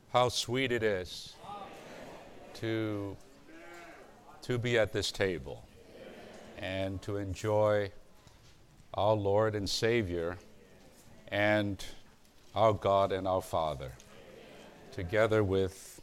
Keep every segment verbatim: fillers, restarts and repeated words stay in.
How sweet it is to, to be at this table and to enjoy our Lord and Savior and our God and our Father, together with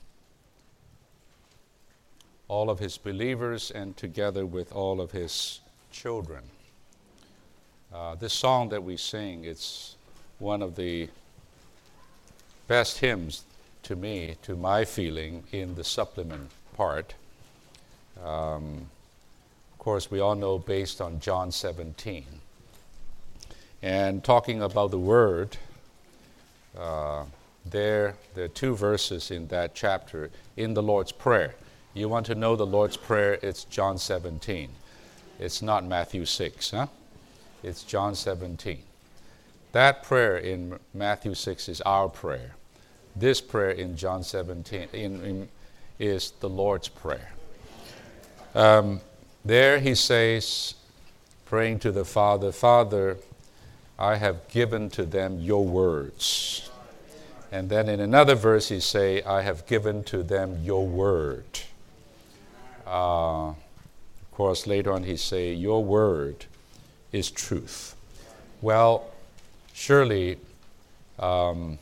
all of His believers and together with all of His children. Uh, this song that we sing, it's one of the best hymns to me, to my feeling, in the supplement part. Um, of course, we all know based on John seventeen. And talking about the Word, uh, there, there are two verses in that chapter in the Lord's Prayer. You want to know the Lord's Prayer, it's John seventeen. It's not Matthew six, huh? It's John seventeen. That prayer in Matthew six is our prayer. This prayer in John seventeen in, in, is the Lord's Prayer. Um, there he says, praying to the Father, Father, I have given to them your words. And then in another verse he say, I have given to them your word. Uh, of course, later on he say, your word is truth. Well, surely um,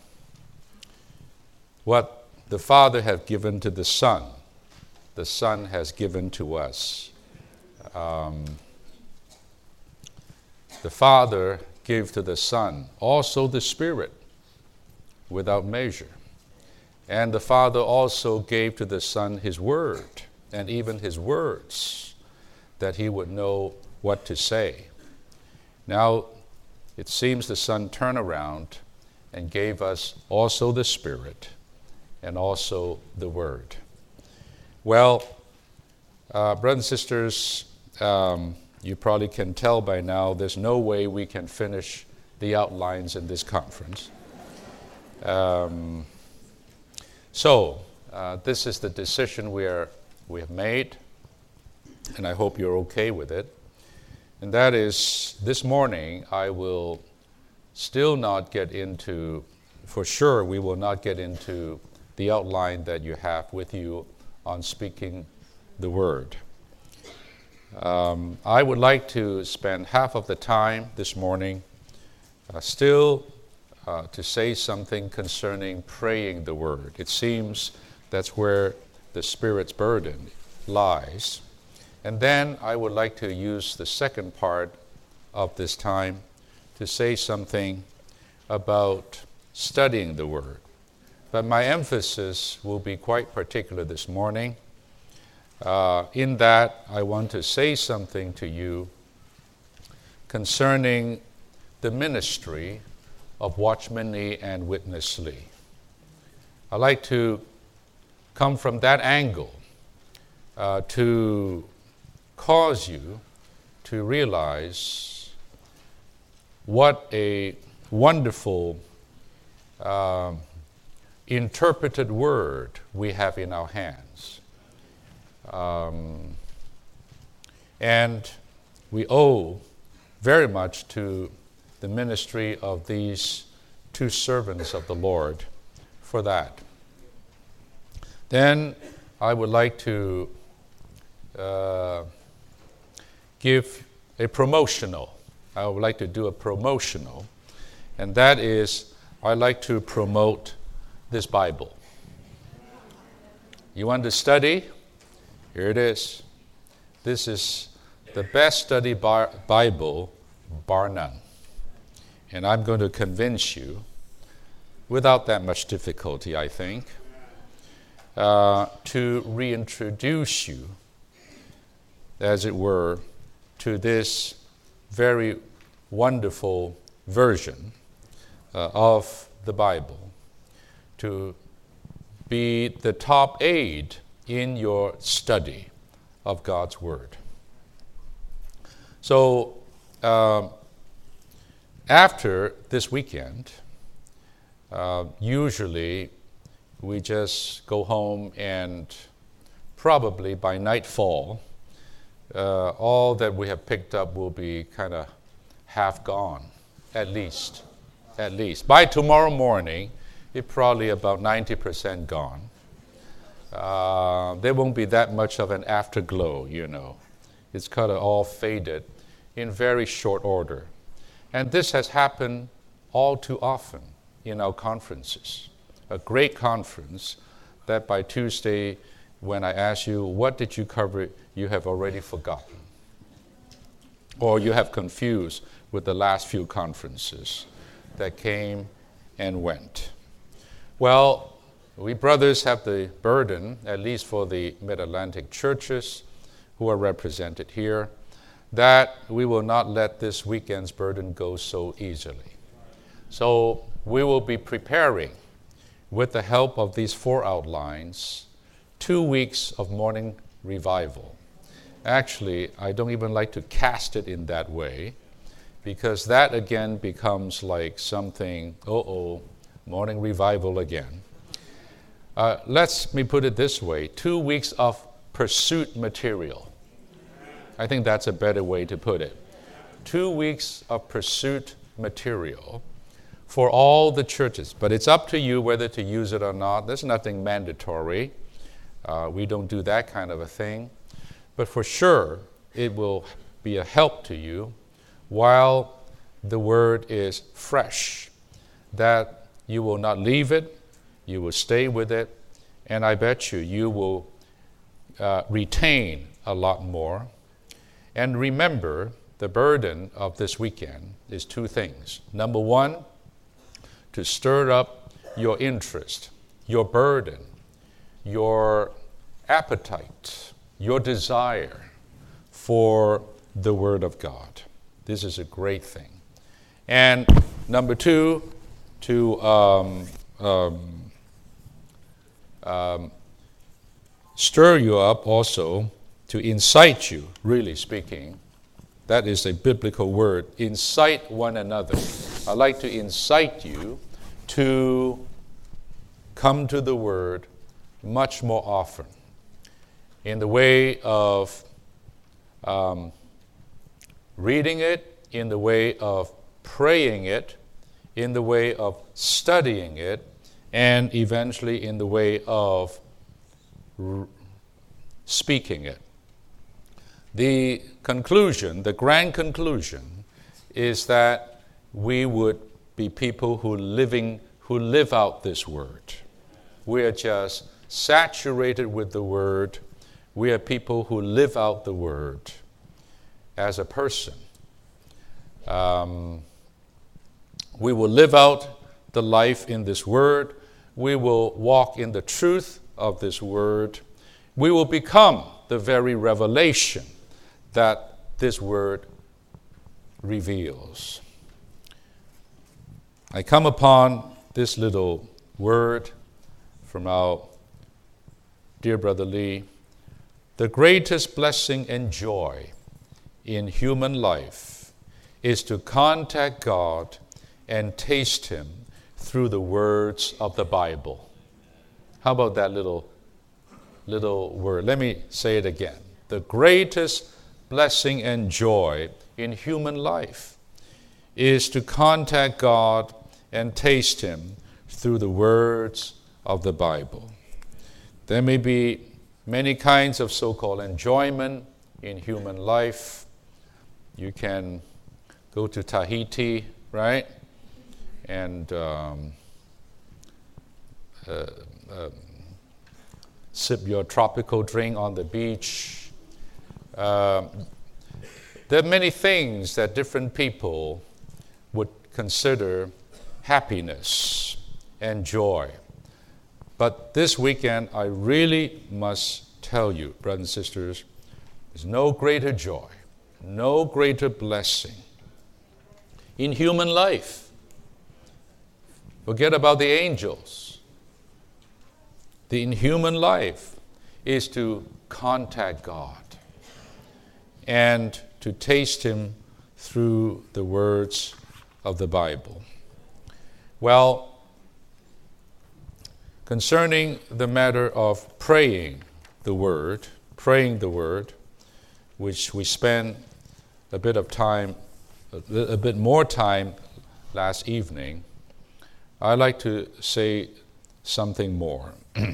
what the Father has given to the Son, the Son has given to us. Um, the Father gave to the Son also the Spirit without measure. And the Father also gave to the Son His Word, and even His words, that He would know what to say. Now, it seems the Son turned around and gave us also the Spirit and also the Word. Well, uh, brothers and sisters, um, you probably can tell by now there's no way we can finish the outlines in this conference. Um, so, uh, this is the decision we are we have made, and I hope you're okay with it. And that is, this morning I will still not get into, for sure we will not get into the outline that you have with you on speaking the word. Um, I would like to spend half of the time this morning uh, still uh, to say something concerning praying the word. It seems that's where the Spirit's burden lies. And then I would like to use the second part of this time to say something about studying the word. But my emphasis will be quite particular this morning. Uh, in that, I want to say something to you concerning the ministry of Watchman Nee and Witness Lee. I'd like to come from that angle uh, to cause you to realize what a wonderful uh, interpreted word we have in our hands. Um, and we owe very much to the ministry of these two servants of the Lord for that. Then I would like to uh, give a promotional. I would like to do a promotional, and that is I'd like to promote this Bible. You want to study? Here it is. This is the best study bar- Bible, bar none. And I'm going to convince you, without that much difficulty, I think, uh, to reintroduce you, as it were, to this very wonderful version uh, of the Bible, to be the top aid in your study of God's Word. So, uh, after this weekend, uh, usually we just go home and probably by nightfall, uh, all that we have picked up will be kind of half gone, at least. At least. By tomorrow morning, it's probably about ninety percent gone. Uh, there won't be that much of an afterglow, you know. It's kind of all faded in very short order. And this has happened all too often in our conferences. A great conference that by Tuesday, when I ask you, what did you cover, you have already forgotten. Or you have confused with the last few conferences that came and went. Well, we brothers have the burden, at least for the Mid-Atlantic churches who are represented here, that we will not let this weekend's burden go so easily. So we will be preparing, with the help of these four outlines, two weeks of morning revival. Actually, I don't even like to cast it in that way, because that again becomes like something, uh-oh, morning revival again. Uh, let's me put it this way, two weeks of pursuit material. I think that's a better way to put it. Two weeks of pursuit material for all the churches. But it's up to you whether to use it or not. There's nothing mandatory. Uh, we don't do that kind of a thing. But for sure, it will be a help to you while the word is fresh, that you will not leave it, you will stay with it, and I bet you, you will uh, retain a lot more. And remember, the burden of this weekend is two things. Number one, to stir up your interest, your burden, your appetite, your desire for the Word of God. This is a great thing. And number two, to um, um, um, stir you up also, to incite you, really speaking. That is a biblical word, incite one another. I'd like to incite you to come to the Word much more often in the way of um, reading it, in the way of praying it, in the way of studying it, and eventually in the way of r- speaking it. The conclusion, the grand conclusion, is that we would be people who living who live out this word. We are just saturated with the word. We are people who live out the word as a person. Um, we will live out the life in this word. We will walk in the truth of this word. We will become the very revelation that this word reveals. I come upon this little word from our dear Brother Lee. The greatest blessing and joy in human life is to contact God and taste Him through the words of the Bible. How about that little, little word? Let me say it again. The greatest blessing and joy in human life is to contact God and taste Him through the words of the Bible. There may be many kinds of so-called enjoyment in human life. You can go to Tahiti, right? And um, uh, uh, sip your tropical drink on the beach. Uh, there are many things that different people would consider happiness and joy. But this weekend, I really must tell you, brothers and sisters, there's no greater joy, no greater blessing in human life. Forget about the angels. The in human life is to contact God and to taste Him through the words of the Bible. Well, concerning the matter of praying the Word, praying the Word, which we spent a bit of time, a, a bit more time last evening, I'd like to say something more.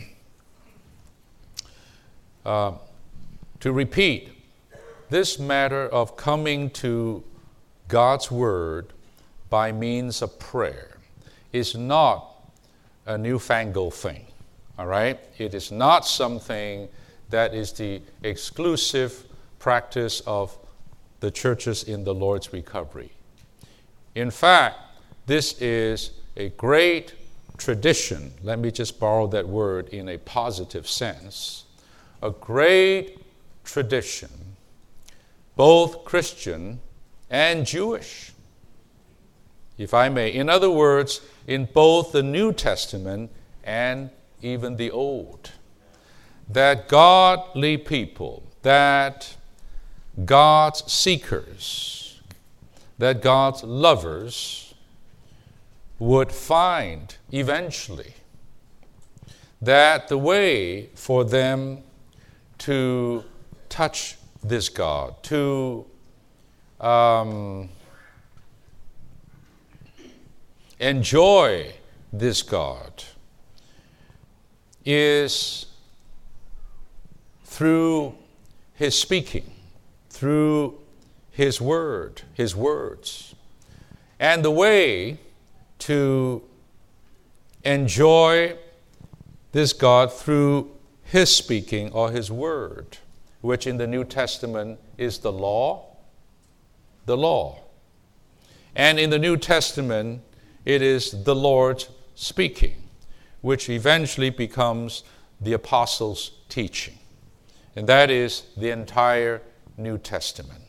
uh, to repeat, this matter of coming to God's Word by means of prayer is not a newfangled thing, all right? It is not something that is the exclusive practice of the churches in the Lord's recovery. In fact, this is a great tradition. Let me just borrow that word in a positive sense. A great tradition, both Christian and Jewish, if I may. In other words, in both the New Testament and even the Old, that godly people, that God's seekers, that God's lovers would find eventually that the way for them to touch this God, to um, enjoy this God, is through His speaking, through His word, His words. And the way to enjoy this God through His speaking or His word, which in the New Testament is the law, the law. And in the New Testament, it is the Lord speaking, which eventually becomes the apostles' teaching. And that is the entire New Testament.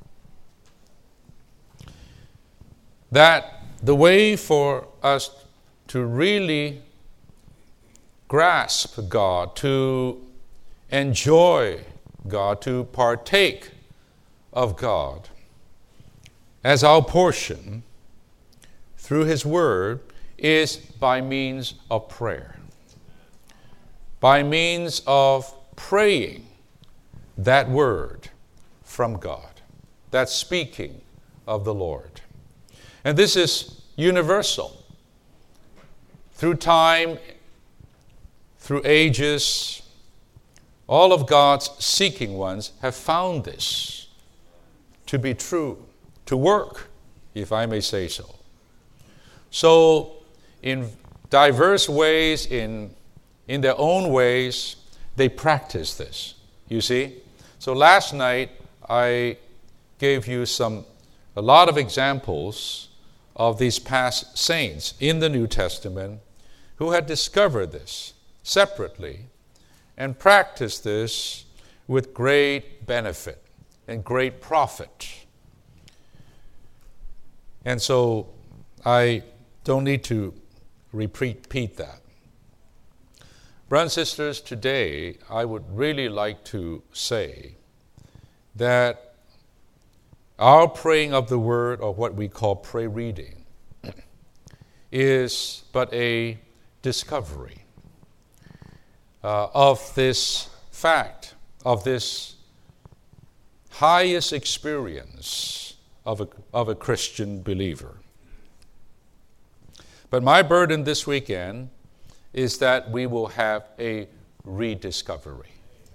That the way for us to really grasp God, to enjoy God, to partake of God as our portion through His Word is by means of prayer. By means of praying that Word from God, that speaking of the Lord. And this is universal. Through time, through ages, all of God's seeking ones have found this to be true, to work, if I may say so. So, in diverse ways, in, in their own ways, they practice this, you see. So last night, I gave you some, a lot of examples of these past saints in the New Testament who had discovered this separately and practiced this with great benefit and great profit. And so I don't need to repeat that. Brothers and sisters, today I would really like to say that our praying of the Word, or what we call prayer reading, is but a discovery uh, of this fact, of this highest experience of a, of a Christian believer. But my burden this weekend is that we will have a rediscovery.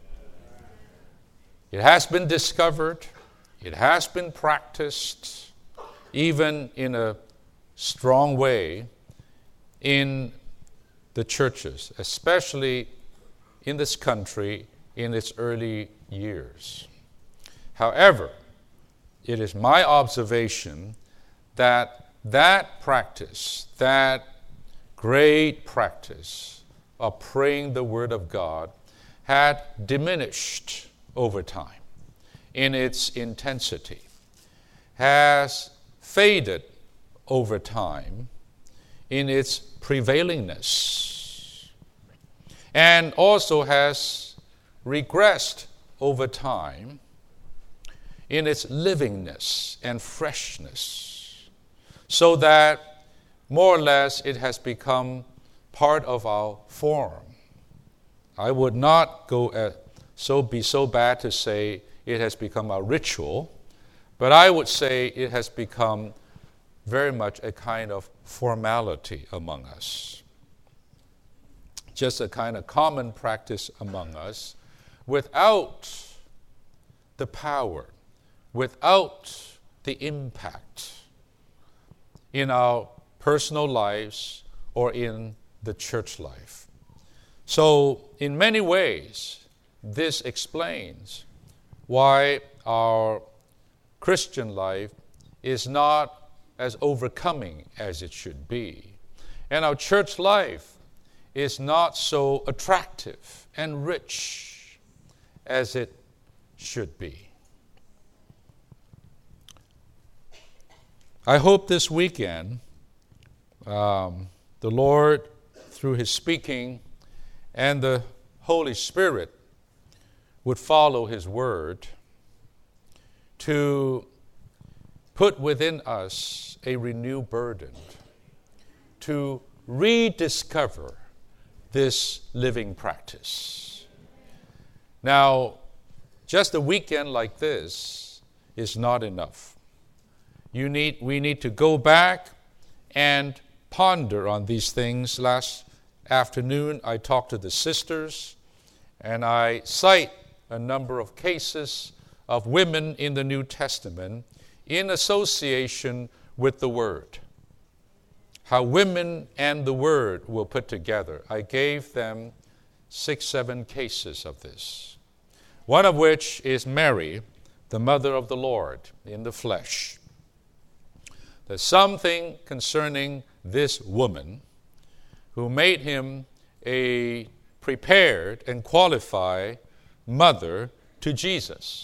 It has been discovered, it has been practiced, even in a strong way in the churches, especially in this country in its early years. However, it is my observation that that practice, that great practice of praying the Word of God had diminished over time in its intensity, has faded over time in its prevailingness, and also has regressed over time in its livingness and freshness, so that more or less it has become part of our form. I would not go at, so be so bad to say it has become a ritual, but I would say it has become very much a kind of formality among us, just a kind of common practice among us, without the power, without the impact in our personal lives or in the church life. So, in many ways, this explains why our Christian life is not as overcoming as it should be. And our church life is not so attractive and rich as it should be. I hope this weekend um, the Lord, through His speaking and the Holy Spirit, would follow His word to put within us a renewed burden to rediscover this living practice. Now, just a weekend like this is not enough. You need, we need to go back and ponder on these things. Last afternoon, I talked to the sisters, and I cite a number of cases of women in the New Testament in association with the Word. How women and the Word will put together. I gave them six, seven cases of this. One of which is Mary, the mother of the Lord in the flesh. There's something concerning this woman who made him a prepared and qualified mother to Jesus.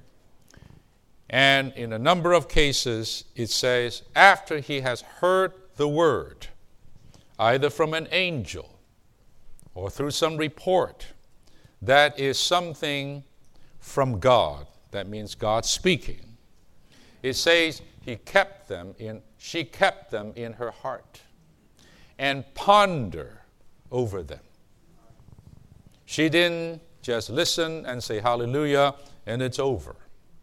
And in a number of cases, it says, after he has heard the word, either from an angel or through some report, that is something from God. That means God speaking. It says he kept them in, she kept them in her heart and ponder over them. She didn't just listen and say hallelujah and it's over.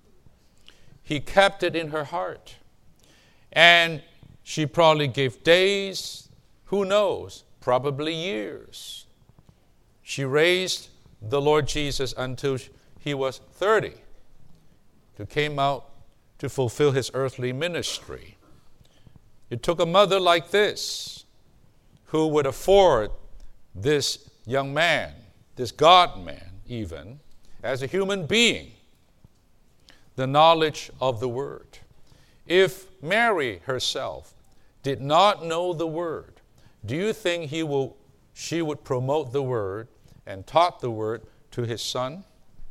He kept it in her heart. And she probably gave days, who knows, probably years. She raised the Lord Jesus until he was thirty, who came out to fulfill his earthly ministry. It took a mother like this who would afford this young man, this God-man even, as a human being, the knowledge of the Word. If Mary herself did not know the Word, do you think he will, she would promote the Word and taught the Word to his son?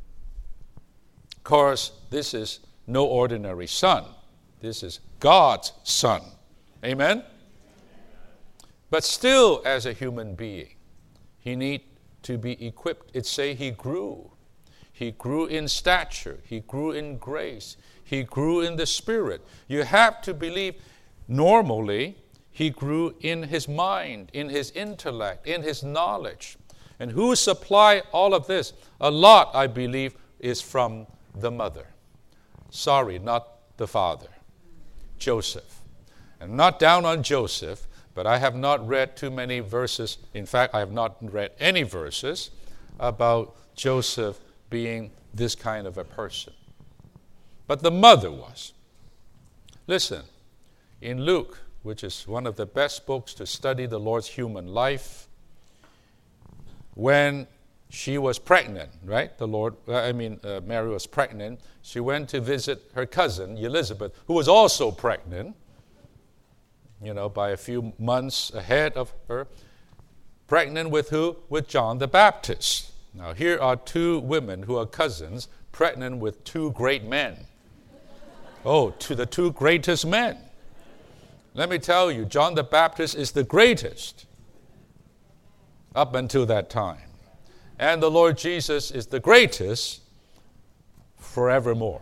Of course, this is no ordinary son. This is God's son. Amen? But still, as a human being, he needs to be equipped. It say he grew. He grew in stature. He grew in grace. He grew in the Spirit. You have to believe normally he grew in his mind, in his intellect, in his knowledge. And who supply all of this? A lot, I believe, is from the mother. Sorry, not the father. Joseph. And not down on Joseph, but I have not read too many verses. In fact, I have not read any verses about Joseph being this kind of a person. But the mother was. Listen, in Luke, which is one of the best books to study the Lord's human life, when she was pregnant, right? The Lord, I mean, uh, Mary was pregnant. She went to visit her cousin, Elizabeth, who was also pregnant, you know, by a few months ahead of her. Pregnant with who? With John the Baptist. Now, here are two women who are cousins, pregnant with two great men. Oh, to the two greatest men. Let me tell you, John the Baptist is the greatest up until that time. And the Lord Jesus is the greatest forevermore.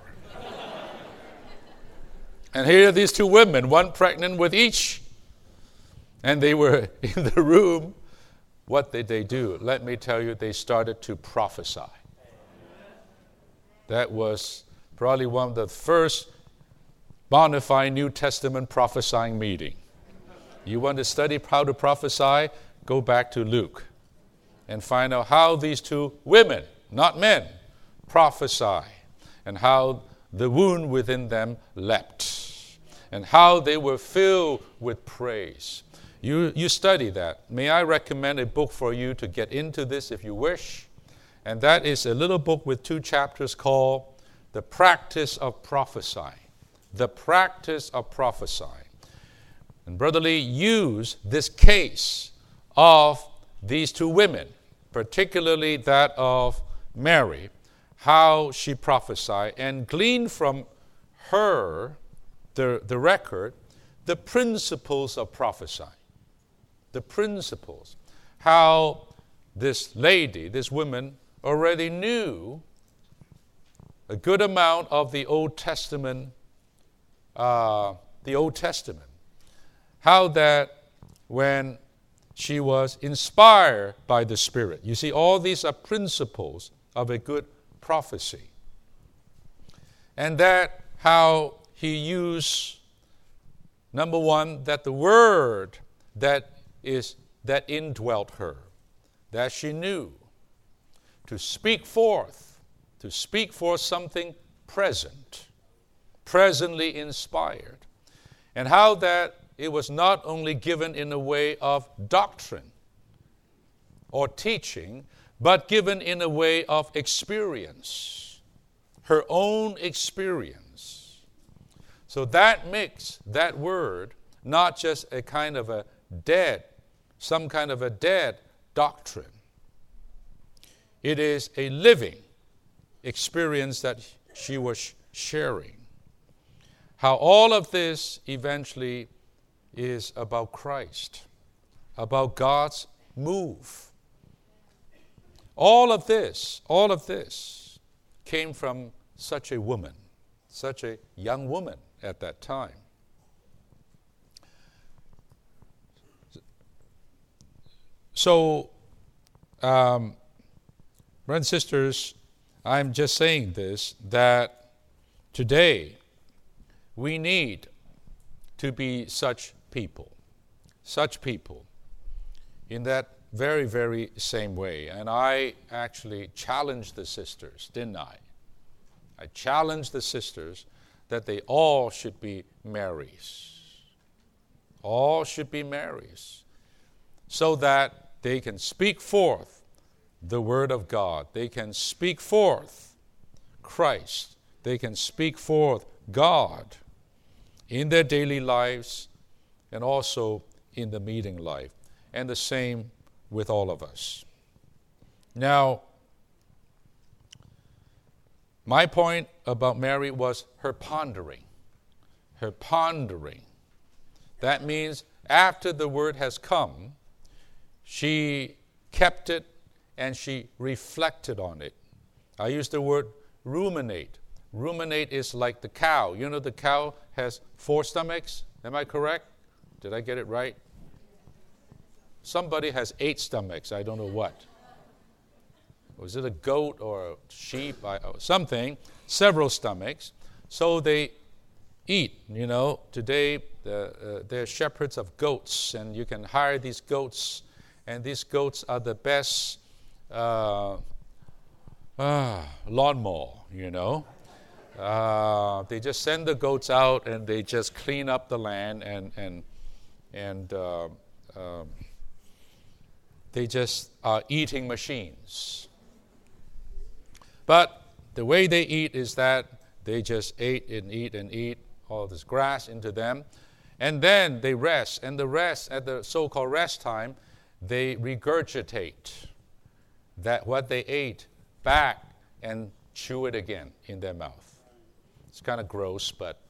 And here are these two women, one pregnant with each. And they were in the room. What did they do? Let me tell you, they started to prophesy. That was probably one of the first Bonafide New Testament prophesying meeting. You want to study how to prophesy? Go back to Luke and find out how these two women, not men, prophesy, and how the wound within them leapt, and how they were filled with praise. You, you study that. May I recommend a book for you to get into this if you wish? And that is a little book with two chapters called The Practice of Prophesying. The Practice of Prophesying. And Brother Lee used this case of these two women, particularly that of Mary, how she prophesied, and gleaned from her, the, the record, the principles of prophesying. The principles. How this lady, this woman, already knew a good amount of the Old Testament, uh, the Old Testament. How that when she was inspired by the Spirit. You see, all these are principles of a good prophecy. And that how he used, number one, that the word that is that indwelt her, that she knew, to speak forth, to speak forth something present, presently inspired. And how that it was not only given in a way of doctrine or teaching, but given in a way of experience, her own experience. So that makes that word not just a kind of a dead, some kind of a dead doctrine. It is a living experience that she was sharing. How all of this eventually is about Christ, about God's move. All of this, all of this came from such a woman, such a young woman at that time. So, um, brothers and sisters, I'm just saying this, that today we need to be such people, such people in that very, very same way. And I actually challenged the sisters, didn't I? I challenged the sisters that they all should be Marys. All should be Marys. So that they can speak forth the Word of God. They can speak forth Christ. They can speak forth God in their daily lives and also in the meeting life. And the same with all of us. Now, my point about Mary was her pondering. Her pondering. That means after the word has come, she kept it and she reflected on it. I use the word ruminate. Ruminate is like the cow. You know the cow has four stomachs? Am I correct? Did I get it right? Somebody has eight stomachs. I don't know what. Was it a goat or a sheep? I, or something. Several stomachs. So they eat. You know, today the, uh, they're shepherds of goats, and you can hire these goats, and these goats are the best uh, uh, lawnmower, you know. Uh, they just send the goats out, and they just clean up the land, and and and uh, um, they just are eating machines. But the way they eat is that they just ate and eat and eat all this grass into them, and then they rest. And the rest, at the so-called rest time, they regurgitate that what they ate back and chew it again in their mouth. It's kind of gross, but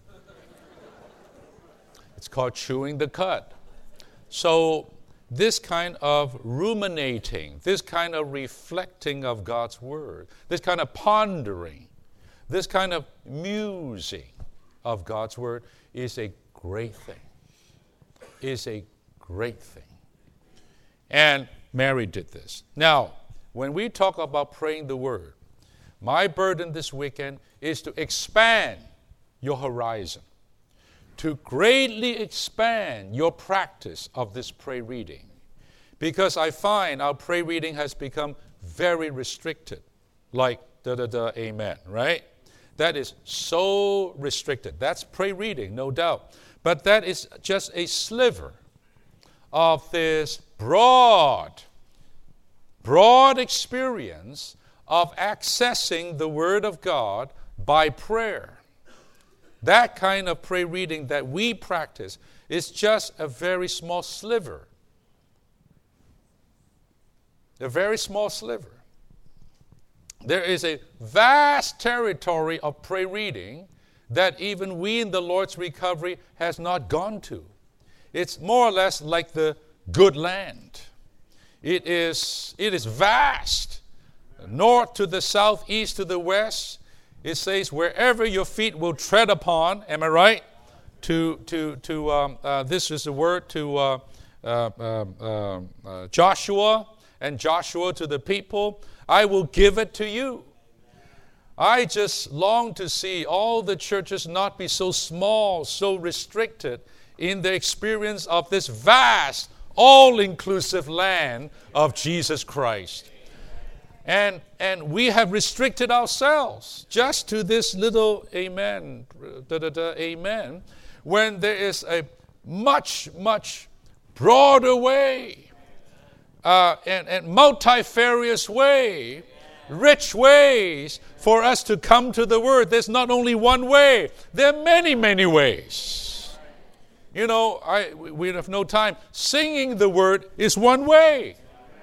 it's called chewing the cud. So this kind of ruminating, this kind of reflecting of God's Word, this kind of pondering, this kind of musing of God's Word is a great thing. Is a great thing. And Mary did this. Now, when we talk about praying the Word, my burden this weekend is to expand your horizon, to greatly expand your practice of this prayer reading, because I find our prayer reading has become very restricted, like da da da amen, right? That is so restricted. That's prayer reading, no doubt. But that is just a sliver of this broad, broad experience of accessing the Word of God by prayer. That kind of prayer reading that we practice is just a very small sliver. A very small sliver. There is a vast territory of prayer reading that even we in the Lord's Recovery has not gone to. It's more or less like the good land. It is, it is vast. North to the south, east to the west. It says, wherever your feet will tread upon, am I right? To, to, to um, uh, this is the word to uh, uh, uh, uh, Joshua, and Joshua to the people, I will give it to you. I just long to see all the churches not be so small, so restricted in the experience of this vast, all-inclusive land of Jesus Christ. And, and we have restricted ourselves just to this little amen, da, da, da, amen, when there is a much, much broader way, uh, and, and multifarious way, rich ways for us to come to the Word. There's not only one way, there are many, many ways. You know, I, we have no time. Singing the Word is one way.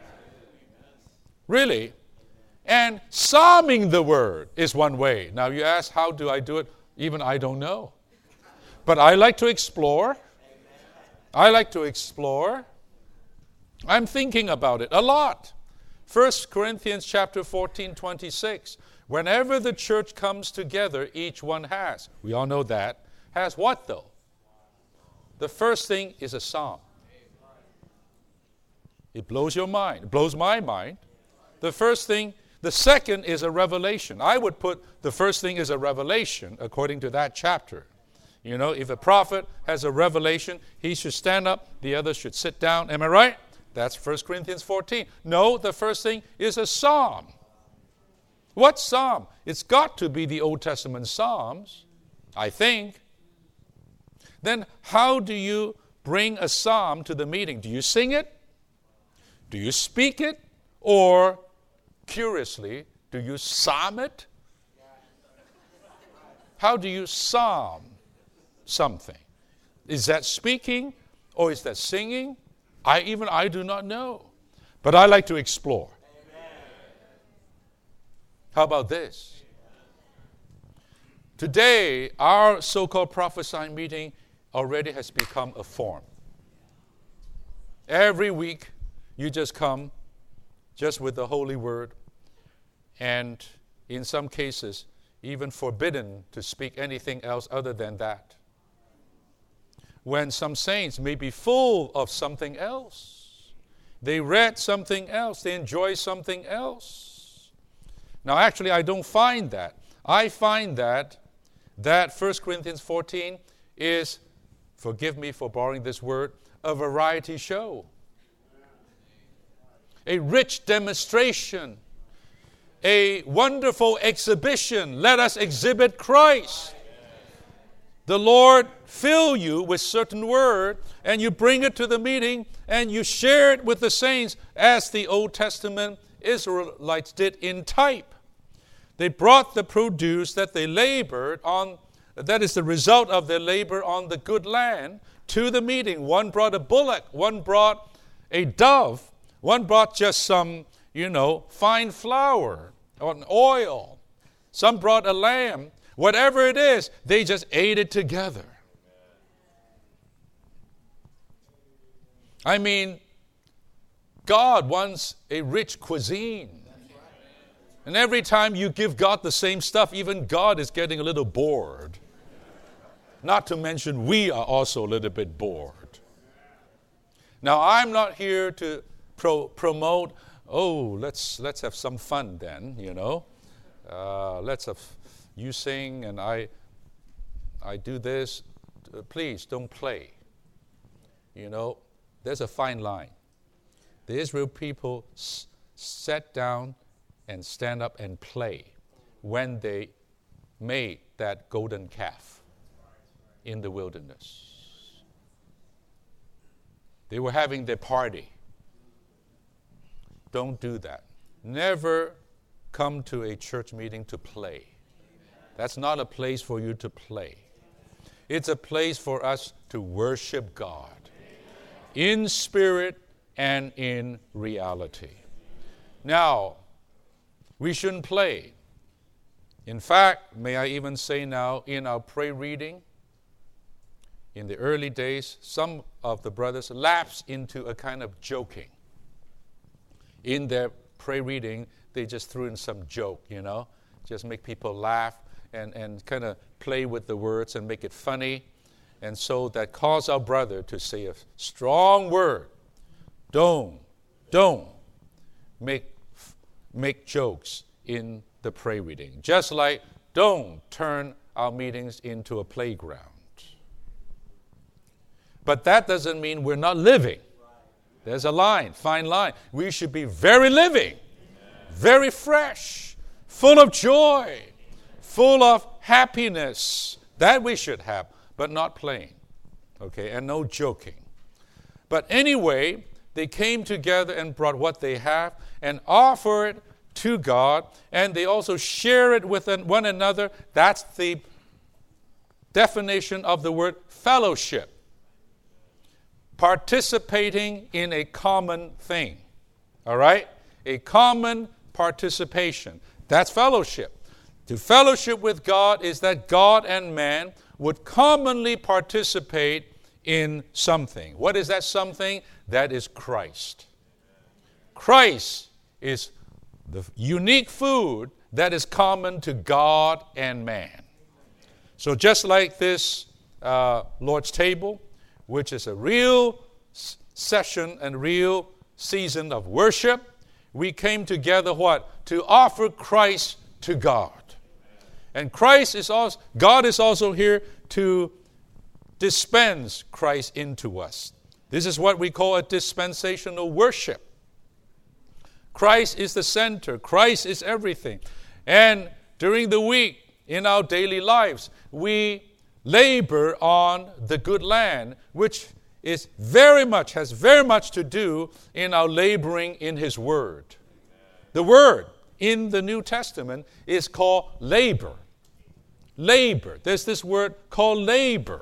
Really. And psalming the Word is one way. Now you ask, how do I do it? Even I don't know. But I like to explore. I like to explore. I'm thinking about it a lot. First Corinthians chapter fourteen, twenty-six. Whenever the church comes together, each one has. We all know that. Has what though? The first thing is a psalm. It blows your mind. It blows my mind. The first thing, the second is a revelation. I would put the first thing is a revelation according to that chapter. You know, if a prophet has a revelation, he should stand up, the others should sit down. Am I right? That's First Corinthians fourteen. No, the first thing is a psalm. What psalm? It's got to be the Old Testament Psalms, I think. Then how do you bring a psalm to the meeting? Do you sing it? Do you speak it? Or, curiously, do you psalm it? How do you psalm something? Is that speaking or is that singing? I even I do not know. But I like to explore. Amen. How about this? Today, our so-called prophesying meeting already has become a form. Every week, you just come just with the Holy Word, and in some cases, even forbidden to speak anything else other than that. When some saints may be full of something else. They read something else. They enjoy something else. Now, actually, I don't find that. I find that that First Corinthians fourteen is, forgive me for borrowing this word, a variety show. A rich demonstration. A wonderful exhibition. Let us exhibit Christ. The Lord fill you with certain word, and you bring it to the meeting, and you share it with the saints as the Old Testament Israelites did in type. They brought the produce that they labored on, that is the result of their labor on the good land, to the meeting. One brought a bullock, one brought a dove, one brought just some, you know, fine flour or oil. Some brought a lamb. Whatever it is, they just ate it together. I mean, God wants a rich cuisine. And every time you give God the same stuff, even God is getting a little bored. Not to mention, we are also a little bit bored. Now, I'm not here to pro- promote, oh, let's let's have some fun then, you know. Uh, let's have... You sing and I I do this please don't play. You know, there's a fine line. The Israel people s- sat down and stand up and play when they made that golden calf in the wilderness. They were having their party. Don't do that. Never come to a church meeting to play. That's not a place for you to play. It's a place for us to worship God in spirit and in reality. Now, we shouldn't play. In fact, may I even say now, in our prayer reading, in the early days, some of the brothers lapsed into a kind of joking. In their prayer reading, they just threw in some joke, you know, just make people laugh and, and kind of play with the words and make it funny. And so that caused our brother to say a strong word. Don't, don't make, make jokes in the prayer reading. Just like don't turn our meetings into a playground. But that doesn't mean we're not living. There's a line, fine line. We should be very living, very fresh, full of joy, full of happiness. That we should have, but not playing, okay, and no joking. But anyway, they came together and brought what they have and offered it to God, and they also share it with one another. That's the definition of the word fellowship. Participating in a common thing, all right? A common participation. That's fellowship. To fellowship with God is that God and man would commonly participate in something. What is that something? That is Christ. Christ is the unique food that is common to God and man. So just like this uh, Lord's table, which is a real session and real season of worship, we came together what? To offer Christ to God. And Christ is also, God is also here to dispense Christ into us. This is what we call a dispensational worship. Christ is the center. Christ is everything. And during the week, in our daily lives, we labor on the good land, which is very much, has very much to do in our laboring in His Word. The Word in the New Testament is called labor. Labor. There's this word called labor.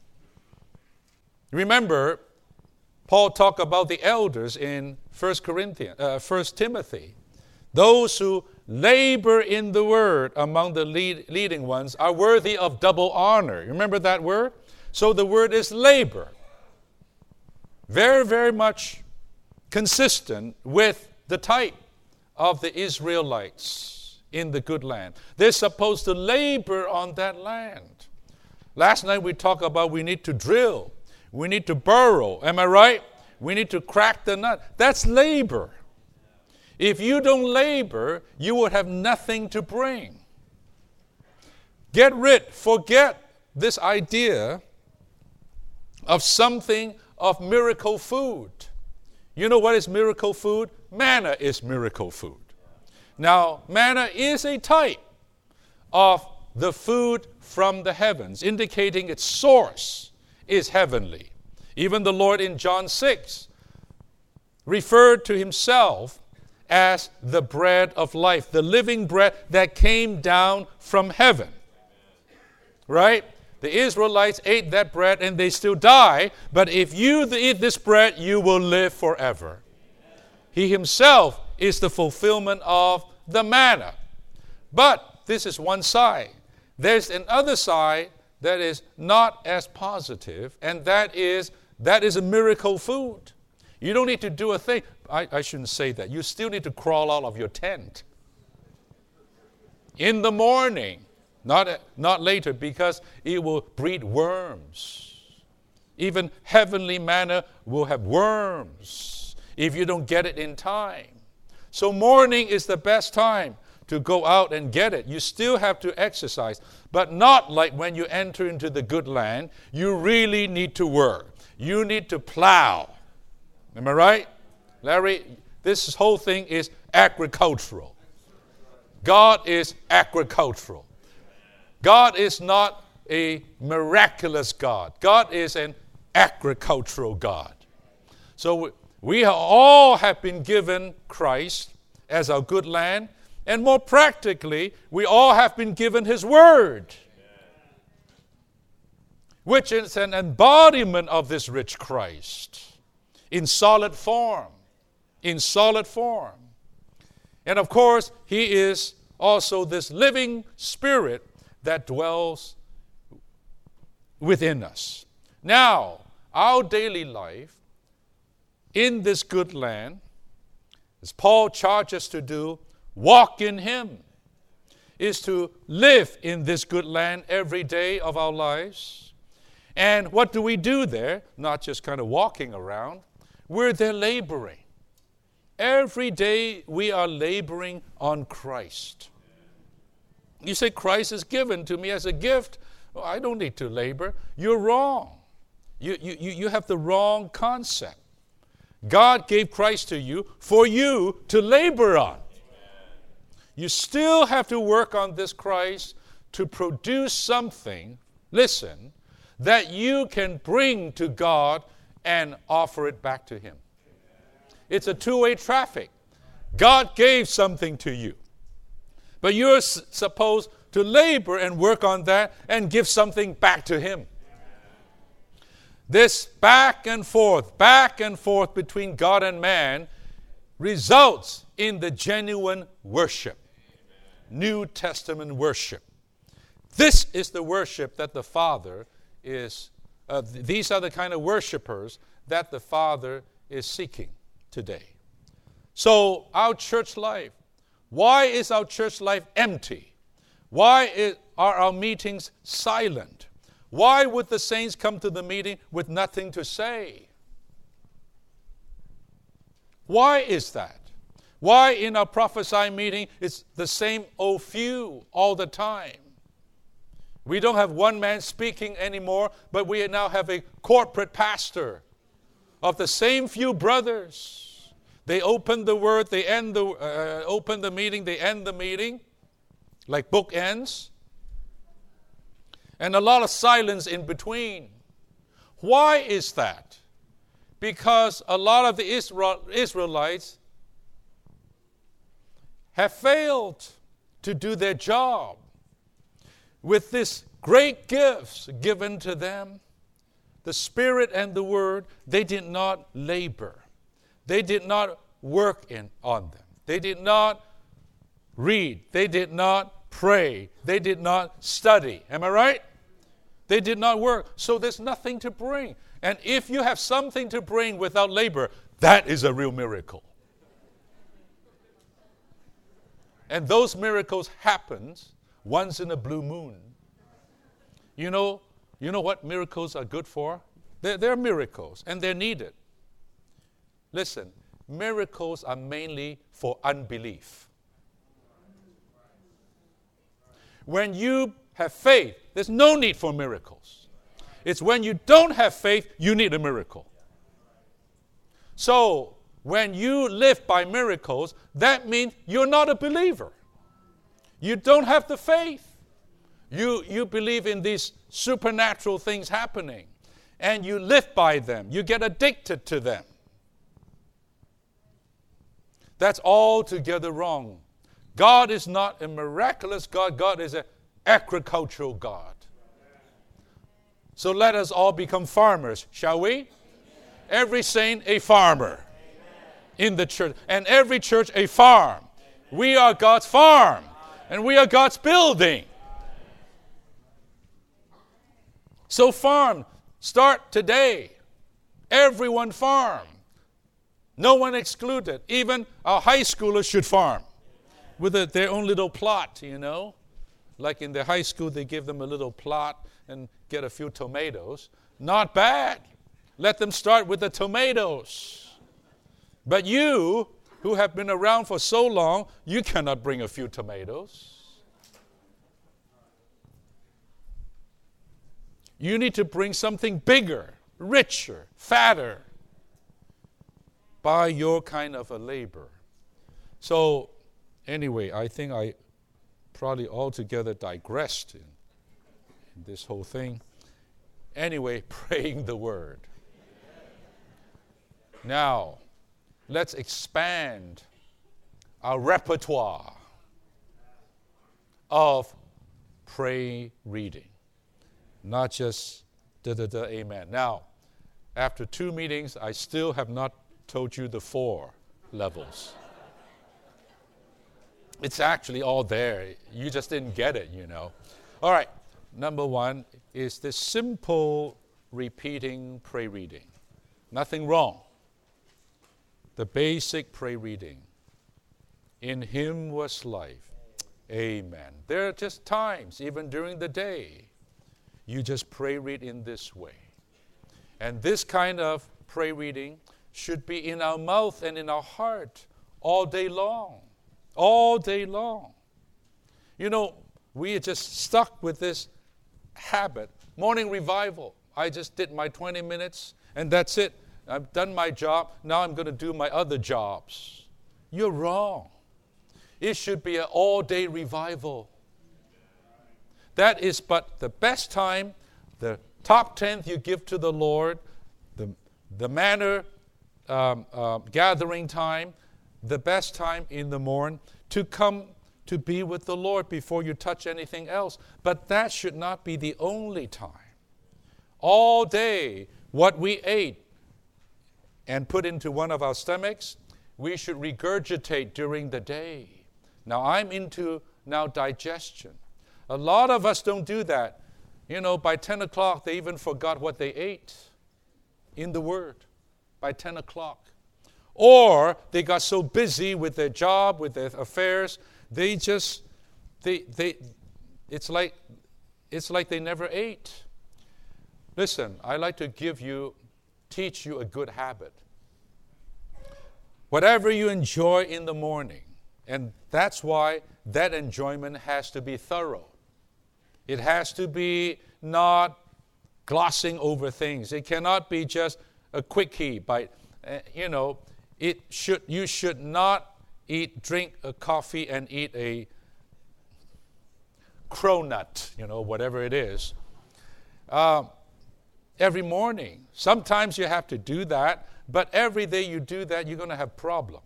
Remember, Paul talked about the elders in First Corinthians, uh, First Timothy. Those who labor in the word among the lead, leading ones are worthy of double honor. You remember that word? So the word is labor. Very, very much consistent with the type of the Israelites in the good land. They're supposed to labor on that land. Last night we talked about we need to drill. We need to burrow. Am I right? We need to crack the nut. That's labor. If you don't labor, you will have nothing to bring. Get rid, forget this idea of something of miracle food. You know what is miracle food? Manna is miracle food. Now, manna is a type of the food from the heavens, indicating its source is heavenly. Even the Lord in John six referred to Himself as the bread of life, the living bread that came down from heaven. Right? The Israelites ate that bread and they still die, but if you eat this bread, you will live forever. He Himself is the fulfillment of the manna. But this is one side. There's another side that is not as positive, and that is that is a miracle food. You don't need to do a thing. I, I shouldn't say that. You still need to crawl out of your tent in the morning, not, not later, because it will breed worms. Even heavenly manna will have worms if you don't get it in time. So morning is the best time to go out and get it. You still have to exercise, but not like when you enter into the good land. You really need to work. You need to plow. Am I right? Larry, this whole thing is agricultural. God is agricultural. God is not a miraculous God. God is an agricultural God. So we all have been given Christ as our good land, and more practically, we all have been given His Word, which is an embodiment of this rich Christ in solid form, in solid form. And of course, He is also this living Spirit that dwells within us. Now, our daily life in this good land, as Paul charges us to do, walk in Him, is to live in this good land every day of our lives. And what do we do there? Not just kind of walking around. We're there laboring. Every day we are laboring on Christ. You say, Christ is given to me as a gift. Oh, I don't need to labor. You're wrong. You, you, you have the wrong concept. God gave Christ to you for you to labor on. You still have to work on this Christ to produce something, listen, that you can bring to God and offer it back to Him. It's a two-way traffic. God gave something to you, but you're s- supposed to labor and work on that and give something back to Him. This back and forth, back and forth between God and man results in the genuine worship. New Testament worship. This is the worship that the Father is, uh, these are the kind of worshipers that the Father is seeking today. So our church life, why is our church life empty? Why is, are our meetings silent? Why would the saints come to the meeting with nothing to say? Why is that? Why in our prophesy meeting it's the same old few all the time? We don't have one man speaking anymore, but we now have a corporate pastor of the same few brothers. They open the word, they end the uh, open the meeting, they end the meeting, like bookends. And a lot of silence in between. Why is that? Because a lot of the Israel, Israelites have failed to do their job. With this great gifts given to them, the Spirit and the Word, they did not labor. They did not work in on them. They did not read. They did not pray. They did not study. Am I right? They did not work. So there's nothing to bring. And if you have something to bring without labor, that is a real miracle. And those miracles happen once in a blue moon. You know, you know what miracles are good for? They're, they're miracles, and they're needed. Listen, miracles are mainly for unbelief. When you have faith, there's no need for miracles. It's when you don't have faith, you need a miracle. So, when you live by miracles, that means you're not a believer. You don't have the faith. You, you believe in these supernatural things happening, and you live by them. You get addicted to them. That's altogether wrong. God is not a miraculous God. God is an agricultural God. So let us all become farmers, shall we? Every saint a farmer in the church, and every church a farm. We are God's farm, and we are God's building. So farm, start today. Everyone farm. No one excluded. Even our high schoolers should farm with a, their own little plot, you know. Like in the high school, they give them a little plot and get a few tomatoes. Not bad. Let them start with the tomatoes. But you who have been around for so long, you cannot bring a few tomatoes. You need to bring something bigger, richer, fatter, by your kind of a labor. So, anyway, I think I probably altogether digressed in, in this whole thing. Anyway, praying the word. Now, let's expand our repertoire of pray reading. Not just da-da-da, amen. Now, after two meetings, I still have not told you the four levels. It's actually all there. You just didn't get it, you know. All right, number one is this simple repeating pray reading. Nothing wrong. The basic pray reading. In him was life. Amen. There are just times, even during the day, you just pray read in this way. And this kind of pray reading should be in our mouth and in our heart all day long. All day long. You know, we are just stuck with this habit. Morning revival. I just did my twenty minutes and that's it. I've done my job. Now I'm going to do my other jobs. You're wrong. It should be an all-day revival. That is but the best time, the top tenth you give to the Lord, the, the manner um, uh, gathering time, the best time in the morning to come to be with the Lord before you touch anything else. But that should not be the only time. All day, what we ate and put into one of our stomachs, we should regurgitate during the day. Now, I'm into now digestion. A lot of us don't do that. You know, by ten o'clock, they even forgot what they ate in the Word. By ten o'clock. Or they got so busy with their job, with their affairs, they just, they, they, it's like, it's like they never ate. Listen, I like to give you, teach you a good habit. Whatever you enjoy in the morning, and that's why that enjoyment has to be thorough. It has to be not glossing over things. It cannot be just a quickie bite. Uh, you know, it should. You should not eat, drink a coffee and eat a cronut, you know, whatever it is, uh, every morning. Sometimes you have to do that, but every day you do that, you're going to have problems.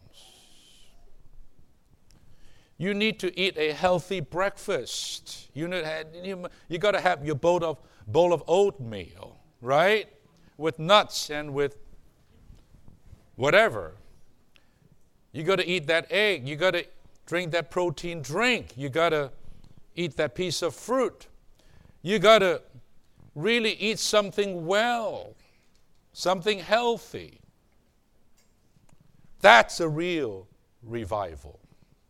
You need to eat a healthy breakfast. You need, you, you got to have your bowl of bowl of oatmeal, right? With nuts and with whatever. You got to eat that egg. You got to drink that protein drink. You got to eat that piece of fruit. You got to really eat something well, something healthy. That's a real revival.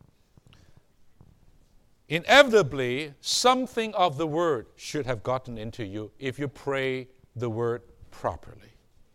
Inevitably, something of the Word should have gotten into you if you pray the Word properly.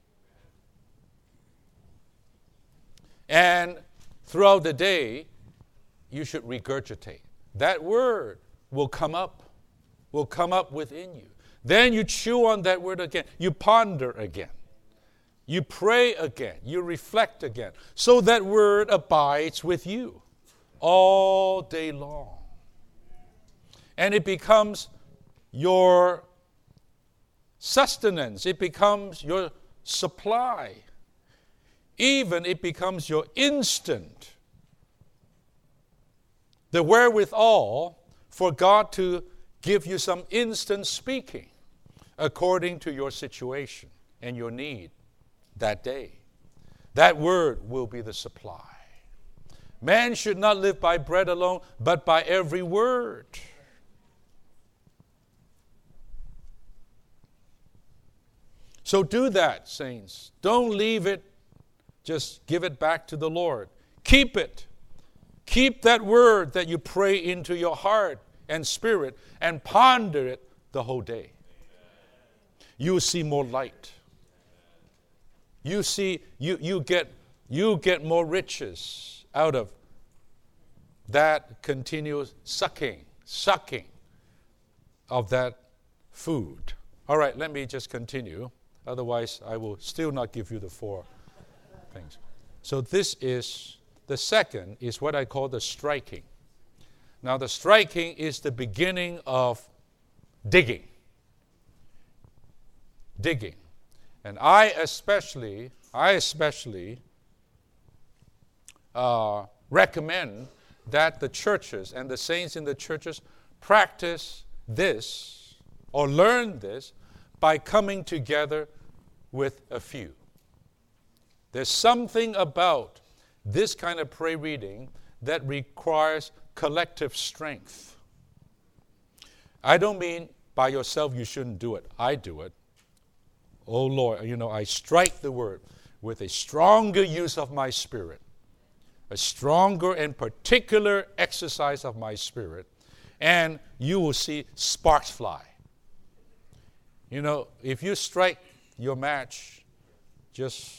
And throughout the day, you should regurgitate. That Word will come up, will come up within you. Then you chew on that Word again. You ponder again. You pray again. You reflect again. So that Word abides with you all day long. And it becomes your sustenance. It becomes your supply. Even it becomes your instant. The wherewithal for God to give you some instant speaking according to your situation and your need that day. That word will be the supply. Man should not live by bread alone, but by every word. So do that, saints. Don't leave it. Just give it back to the Lord. Keep it. Keep that word that you pray into your heart and spirit and ponder it the whole day. You will see more light. You see, you, you get you get more riches out of that continuous sucking, sucking of that food. All right, let me just continue. Otherwise, I will still not give you the four things. So this is, the second is what I call the striking. Now, the striking is the beginning of digging. Digging. And I especially, I especially uh, recommend that the churches and the saints in the churches practice this or learn this by coming together with a few. There's something about this kind of prayer reading that requires collective strength. I don't mean by yourself you shouldn't do it. I do it. Oh Lord, you know, I strike the word with a stronger use of my spirit, a stronger and particular exercise of my spirit, and you will see sparks fly. You know, if you strike your match just,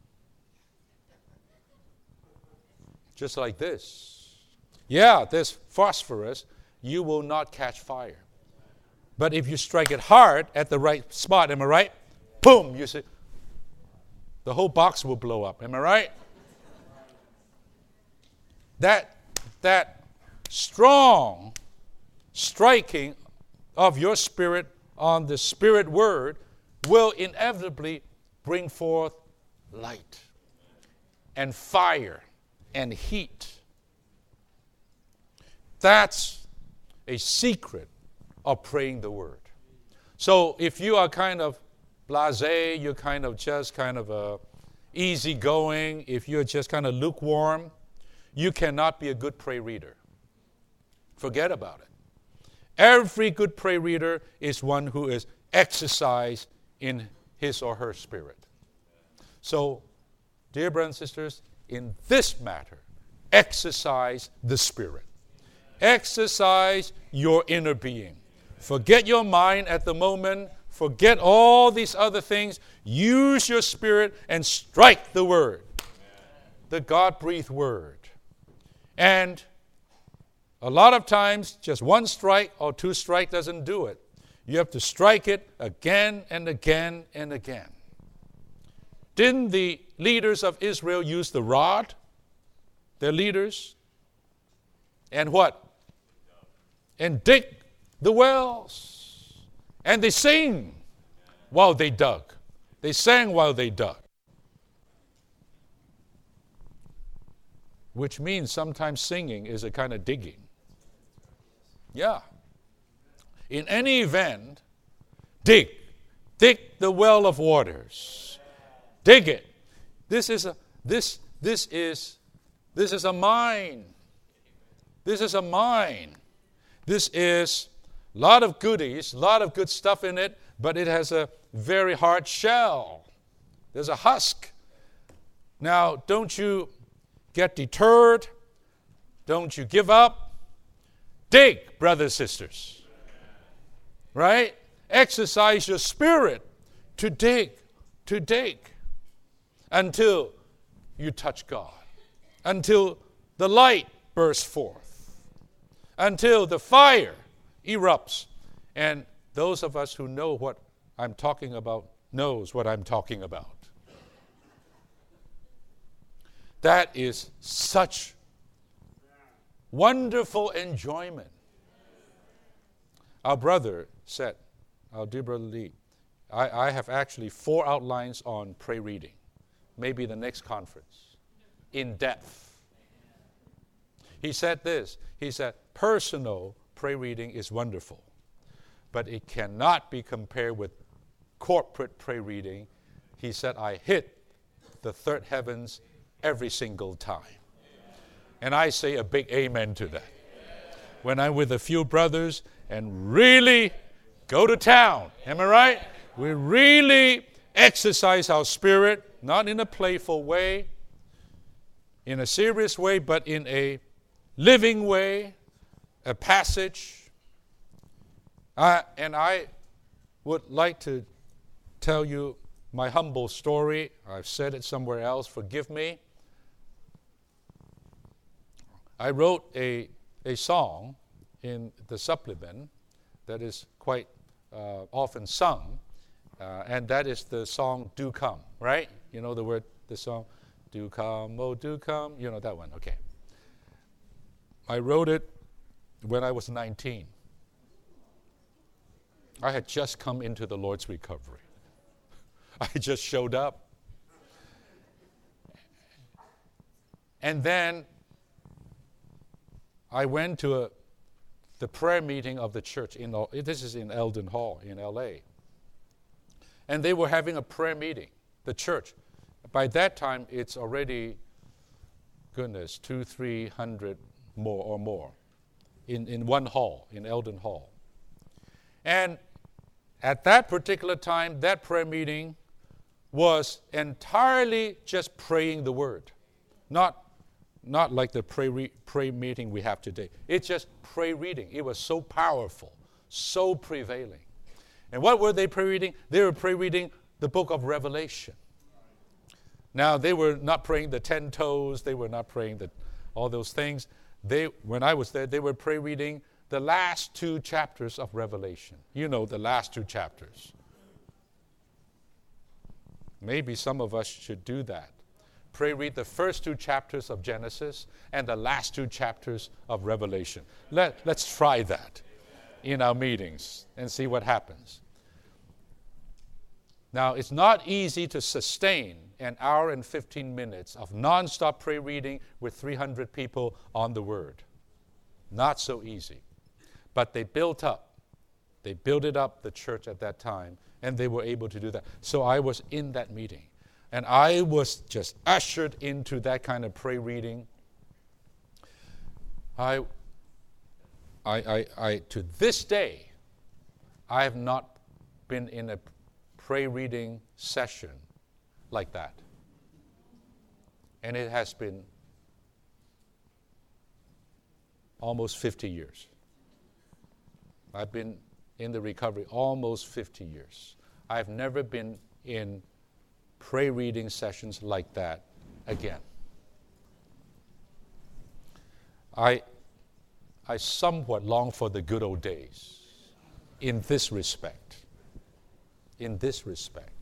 just like this, yeah, there's phosphorus, you will not catch fire. But if you strike it hard at the right spot, am I right? Boom, you see, the whole box will blow up. Am I right? That, that strong striking of your spirit on the Spirit word will inevitably bring forth light and fire and heat. That's a secret of praying the word. So if you are kind of blasé, you're kind of just kind of uh, easygoing, if you're just kind of lukewarm, you cannot be a good prayer reader. Forget about it. Every good prayer reader is one who is exercised in his or her spirit. So, dear brothers and sisters, in this matter, exercise the spirit. Exercise your inner being. Forget your mind at the moment. Forget all these other things. Use your spirit and strike the word, the God-breathed word. And a lot of times, just one strike or two strike doesn't do it. You have to strike it again and again and again. Didn't the leaders of Israel use the rod? Their leaders? And what? And dig the wells. And they sing while they dug. They sang while they dug. Which means sometimes singing is a kind of digging. Yeah. In any event, dig. Dig the well of waters. Dig it. This is a this this is this is a mine. This is a mine. This is a lot of goodies, a lot of good stuff in it, but it has a very hard shell. There's a husk. Now, don't you get deterred. Don't you give up. Dig, brothers and sisters. Right? Exercise your spirit to dig, to dig, until you touch God, until the light bursts forth, until the fire erupts. And those of us who know what I'm talking about knows what I'm talking about. That is such wonderful enjoyment. Our brother said, our dear brother Lee, I, I have actually four outlines on prayer reading. Maybe the next conference. In depth. He said this. He said, personal prayer reading is wonderful, but it cannot be compared with corporate prayer reading. He said, I hit the third heavens every single time. And I say a big amen to that. When I'm with a few brothers and really go to town, am I right? We really exercise our spirit, not in a playful way, in a serious way, but in a living way, a passage. Uh, and I would like to tell you my humble story. I've said it somewhere else, forgive me. I wrote a, a song in the supplement that is quite uh, often sung, uh, and that is the song Do Come, right? You know the word, the song, Do come, oh do come, you know that one, okay. I wrote it when I was nineteen. I had just come into the Lord's recovery. I just showed up. And then I went to a, the prayer meeting of the church. In this is in Eldon Hall in L A. And they were having a prayer meeting, the church. By that time, it's already, goodness, two, three hundred more or more in, in one hall, in Eldon Hall. And at that particular time, that prayer meeting was entirely just praying the word. Not, not like the pray, re, pray meeting we have today. It's just pray reading. It was so powerful, so prevailing. And what were they pray reading? They were pray reading the book of Revelation. Now, they were not praying the ten toes. They were not praying the, all those things. They, when I was there, they were pray reading the last two chapters of Revelation. You know, the last two chapters. Maybe some of us should do that. Pray read the first two chapters of Genesis and the last two chapters of Revelation. Let, let's try that in our meetings and see what happens. Now, it's not easy to sustain an hour and fifteen minutes of non-stop prayer reading with three hundred people on the Word. Not so easy. But they built up. They built it up, the church at that time, and they were able to do that. So I was in that meeting. And I was just ushered into that kind of prayer reading. I, I, I, I, to this day, I have not been in a prayer reading session like that. And it has been almost fifty years. I've been in the recovery almost fifty years. I've never been in prayer reading sessions like that again. I, I somewhat long for the good old days in this respect. In this respect.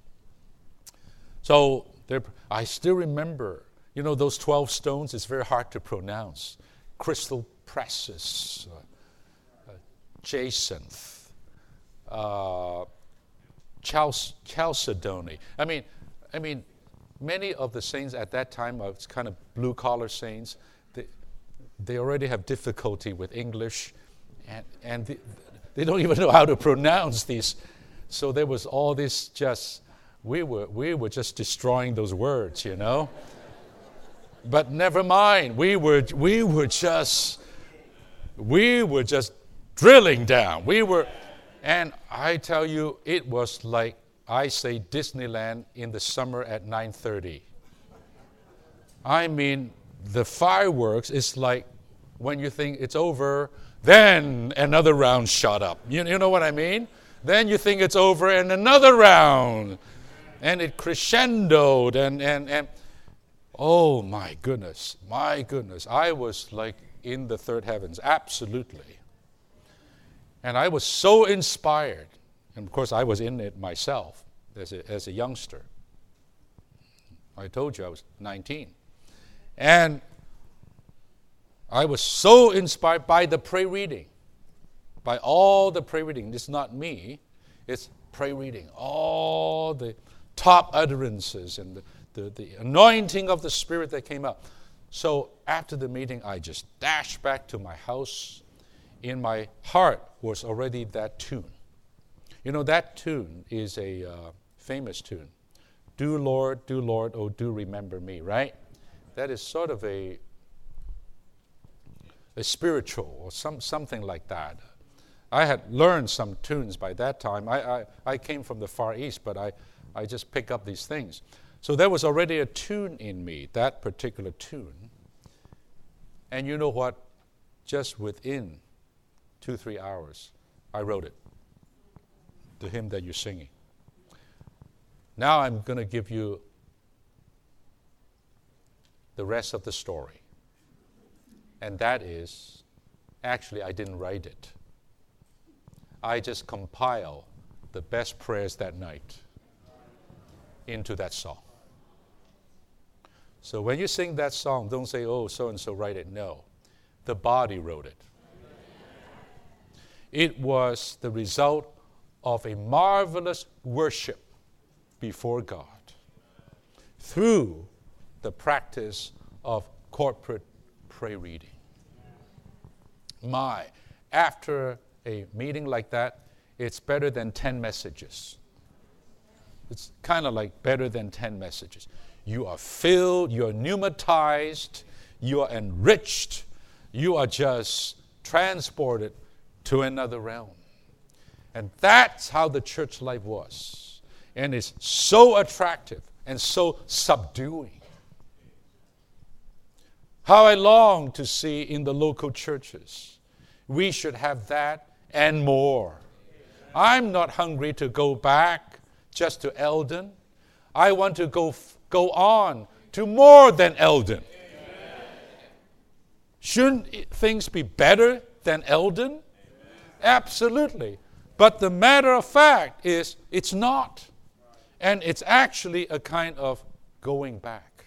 So there, I still remember, you know, those twelve stones, it's very hard to pronounce. Crystal Precious, uh, uh, Jacinth, uh, Chals- Chalcedony. I mean, I mean, many of the saints at that time are kind of blue-collar saints. They, they already have difficulty with English, and, and they, they don't even know how to pronounce these. So there was all this just, we were, we were just destroying those words, you know. But never mind, we were, we were just, we were just drilling down. We were, and I tell you, it was like, I say Disneyland in the summer at nine thirty. I mean, the fireworks is like when you think it's over, then another round shot up. You, you know what I mean? Then you think it's over and another round. And it crescendoed and, and, and oh my goodness, my goodness. I was like in the third heavens, absolutely. And I was so inspired. And of course, I was in it myself as a, as a youngster. I told you I was nineteen. And I was so inspired by the prayer reading, by all the prayer reading. It's not me, it's prayer reading. All the top utterances and the, the, the anointing of the Spirit that came up. So after the meeting, I just dashed back to my house. In my heart was already that tune. You know, that tune is a uh, famous tune. Do Lord, do Lord, oh do remember me, right? That is sort of a, a spiritual or some, something like that. I had learned some tunes by that time. I, I, I came from the Far East, but I, I just pick up these things. So there was already a tune in me, that particular tune. And you know what? Just within two, three hours, I wrote it. The hymn that you're singing. Now I'm going to give you the rest of the story. And that is, actually, I didn't write it. I just compile the best prayers that night into that song. So when you sing that song, don't say, oh, so-and-so write it. No. The body wrote it. It was the result of a marvelous worship before God through the practice of corporate prayer reading. My, after a meeting like that, it's better than ten messages. It's kind of like better than ten messages. You are filled, you are pneumatized, you are enriched, you are just transported to another realm. And that's how the church life was. And it's so attractive and so subduing. How I long to see in the local churches. We should have that and more. I'm not hungry to go back just to Eldon. I want to go, go on to more than Eldon. Shouldn't things be better than Eldon? Absolutely. But the matter of fact is it's not. And it's actually a kind of going back.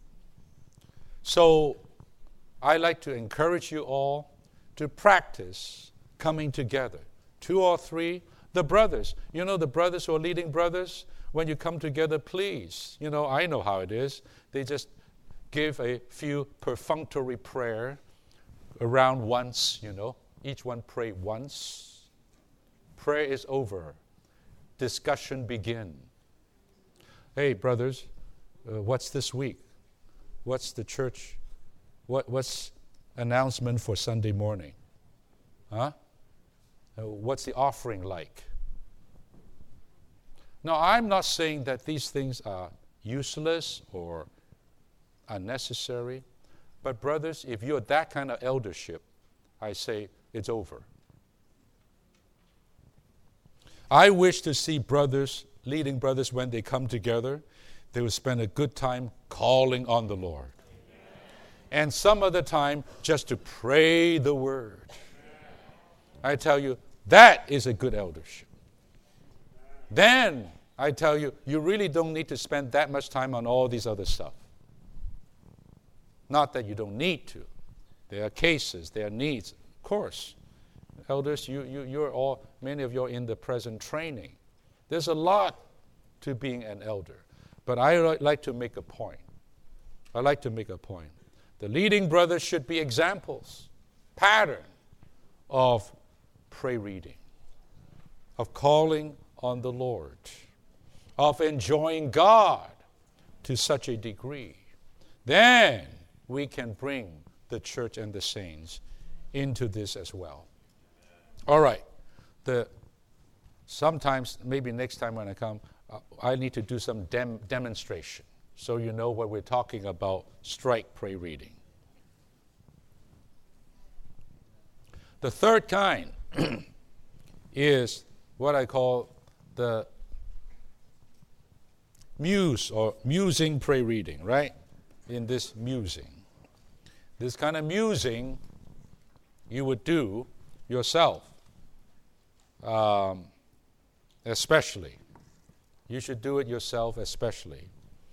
So I like to encourage you all to practice coming together. Two or three, the brothers. You know the brothers who are leading brothers? When you come together, please. You know, I know how it is. They just give a few perfunctory prayer around once, you know. Each one pray once. Prayer is over. Discussion begin. Hey, brothers, uh, what's this week? What's the church? What, what's announcement for Sunday morning? Huh? Uh, what's the offering like? Now, I'm not saying that these things are useless or unnecessary, but brothers, if you're that kind of eldership, I say it's over. I wish to see brothers, leading brothers, when they come together, they will spend a good time calling on the Lord. And some of the time just to pray the word. I tell you, that is a good eldership. Then, I tell you, you really don't need to spend that much time on all these other stuff. Not that you don't need to. There are cases, there are needs. Of course, elders, you, you, you're all, many of you are in the present training. There's a lot to being an elder. But I like to make a point. I like to make a point. The leading brothers should be examples, pattern of prayer reading, of calling on the Lord, of enjoying God to such a degree. Then we can bring the church and the saints into this as well. All right. The sometimes, maybe next time when I come, uh, I need to do some dem- demonstration so you know what we're talking about, strike prayer reading. The third kind is what I call the muse or musing prayer reading, right? In this musing. This kind of musing you would do yourself, um, especially. You should do it yourself especially.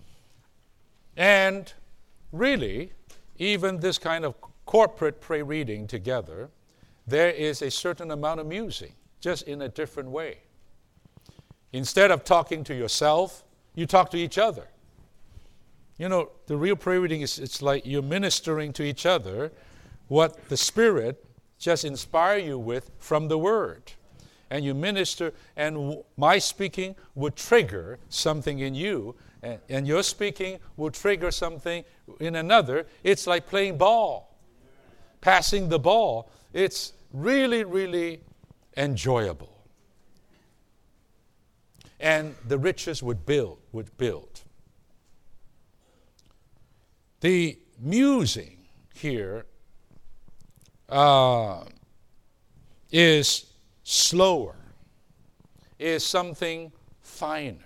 And really, even this kind of corporate prayer reading together, there is a certain amount of musing, just in a different way. Instead of talking to yourself, you talk to each other. You know, the real prayer reading is it's like you're ministering to each other what the Spirit just inspire you with from the Word. And you minister, and w- my speaking would trigger something in you, and, and your speaking will trigger something in another. It's like playing ball, passing the ball. It's really, really enjoyable. And the riches would build, would build. The musing here uh, is slower, is something finer.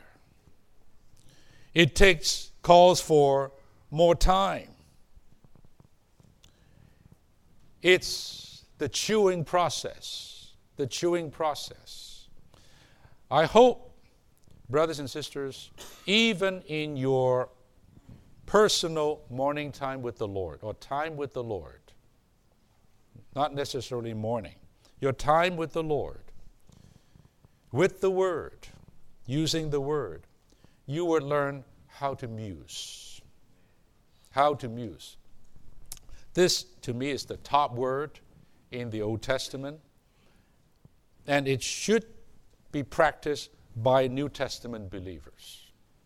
It takes, calls for more time. It's the chewing process, the chewing process. I hope, brothers and sisters, even in your personal morning time with the Lord, or time with the Lord, not necessarily morning, your time with the Lord, with the Word, using the Word, you will learn how to muse. How to muse. This, to me, is the top word in the Old Testament, and it should be practiced by New Testament believers.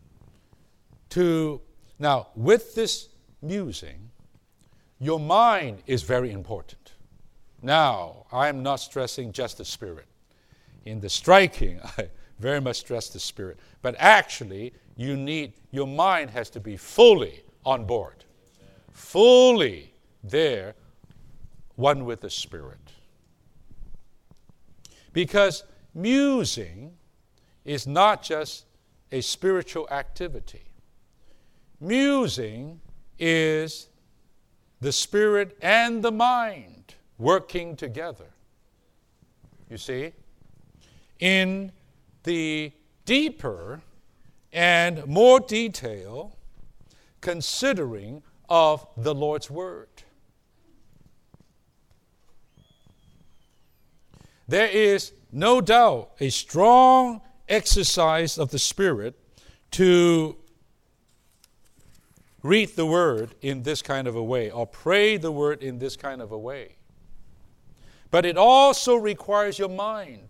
To now, with this musing, your mind is very important. Now, I am not stressing just the spirit. In the striking, I very much stress the spirit. But actually, you need, your mind has to be fully on board. Fully there, one with the Spirit. Because musing is not just a spiritual activity. Musing is the spirit and the mind working together. You see? In the deeper and more detail considering of the Lord's Word. There is no doubt a strong exercise of the Spirit to read the Word in this kind of a way, or pray the Word in this kind of a way. But it also requires your mind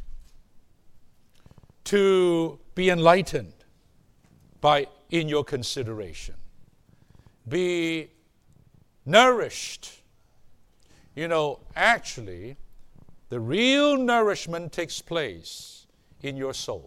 to be enlightened by in your consideration. Be nourished. You know, actually, the real nourishment takes place in your soul.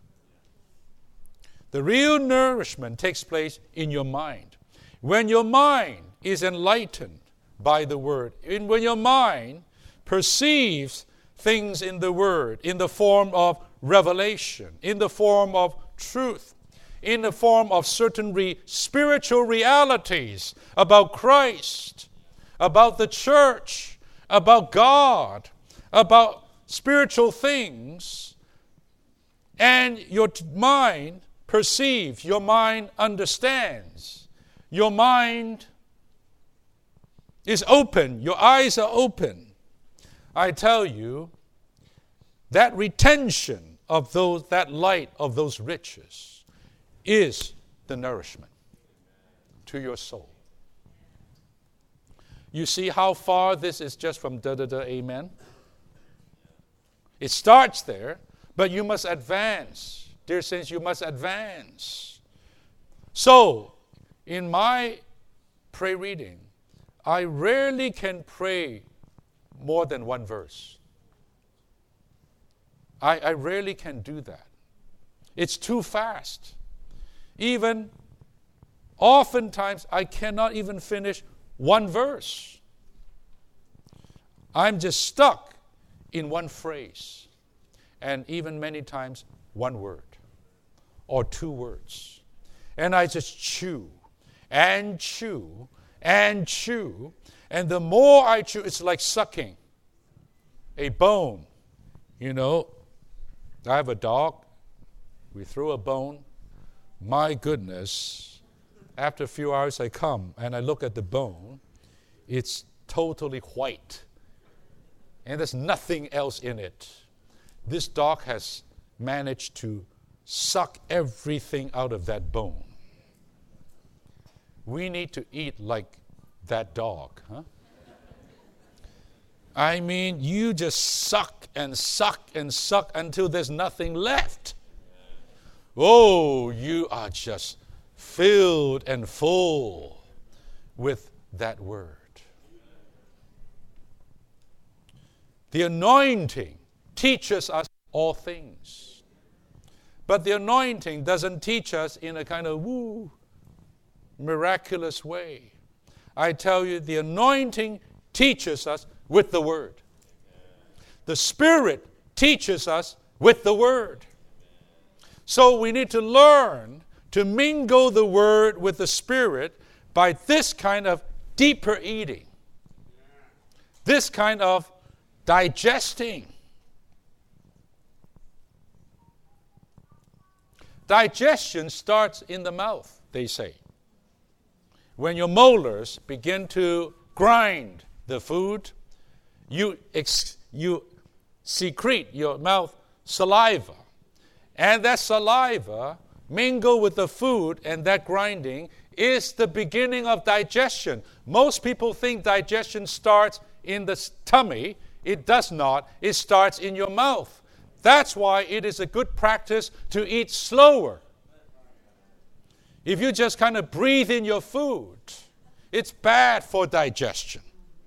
The real nourishment takes place in your mind. When your mind is enlightened by the Word, and when your mind perceives things in the Word in the form of revelation, in the form of truth, in the form of certain re- spiritual realities about Christ, about the church, about God, about spiritual things, and your t- mind perceives, your mind understands, your mind is open, your eyes are open. I tell you, that retention of those, that light of those riches is the nourishment to your soul. You see how far this is just from da-da-da, amen? It starts there, but you must advance. Dear saints, you must advance. So, in my prayer reading, I rarely can pray more than one verse. I, I rarely can do that. It's too fast. Even, oftentimes, I cannot even finish one verse. I'm just stuck in one phrase. And even many times, one word or two words. And I just chew and chew and chew. And the more I chew, it's like sucking a bone. You know, I have a dog. We throw a bone. My goodness, after a few hours I come and I look at the bone. It's totally white. And there's nothing else in it. This dog has managed to suck everything out of that bone. We need to eat like that dog, huh? I mean, you just suck and suck and suck until there's nothing left. Oh, you are just filled and full with that word. The anointing teaches us all things. But the anointing doesn't teach us in a kind of woo, miraculous way. I tell you, the anointing teaches us with the Word. The Spirit teaches us with the Word. So we need to learn to mingle the Word with the Spirit by this kind of deeper eating. This kind of digesting. Digestion starts in the mouth, they say. When your molars begin to grind the food, you, ex- you secrete your mouth saliva. And that saliva mingle with the food, and that grinding is the beginning of digestion. Most people think digestion starts in the tummy. It does not. It starts in your mouth. That's why it is a good practice to eat slower. If you just kind of breathe in your food, it's bad for digestion.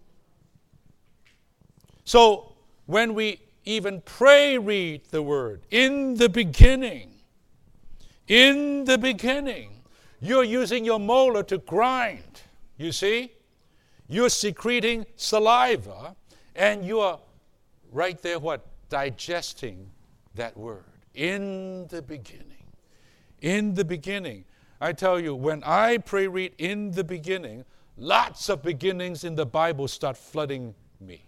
So when we even pray, read the word, in the beginning, in the beginning, you're using your molar to grind, you see? You're secreting saliva, and you're right there, what? Digesting that word. In the beginning. In the beginning. I tell you, when I pray, read in the beginning, lots of beginnings in the Bible start flooding me.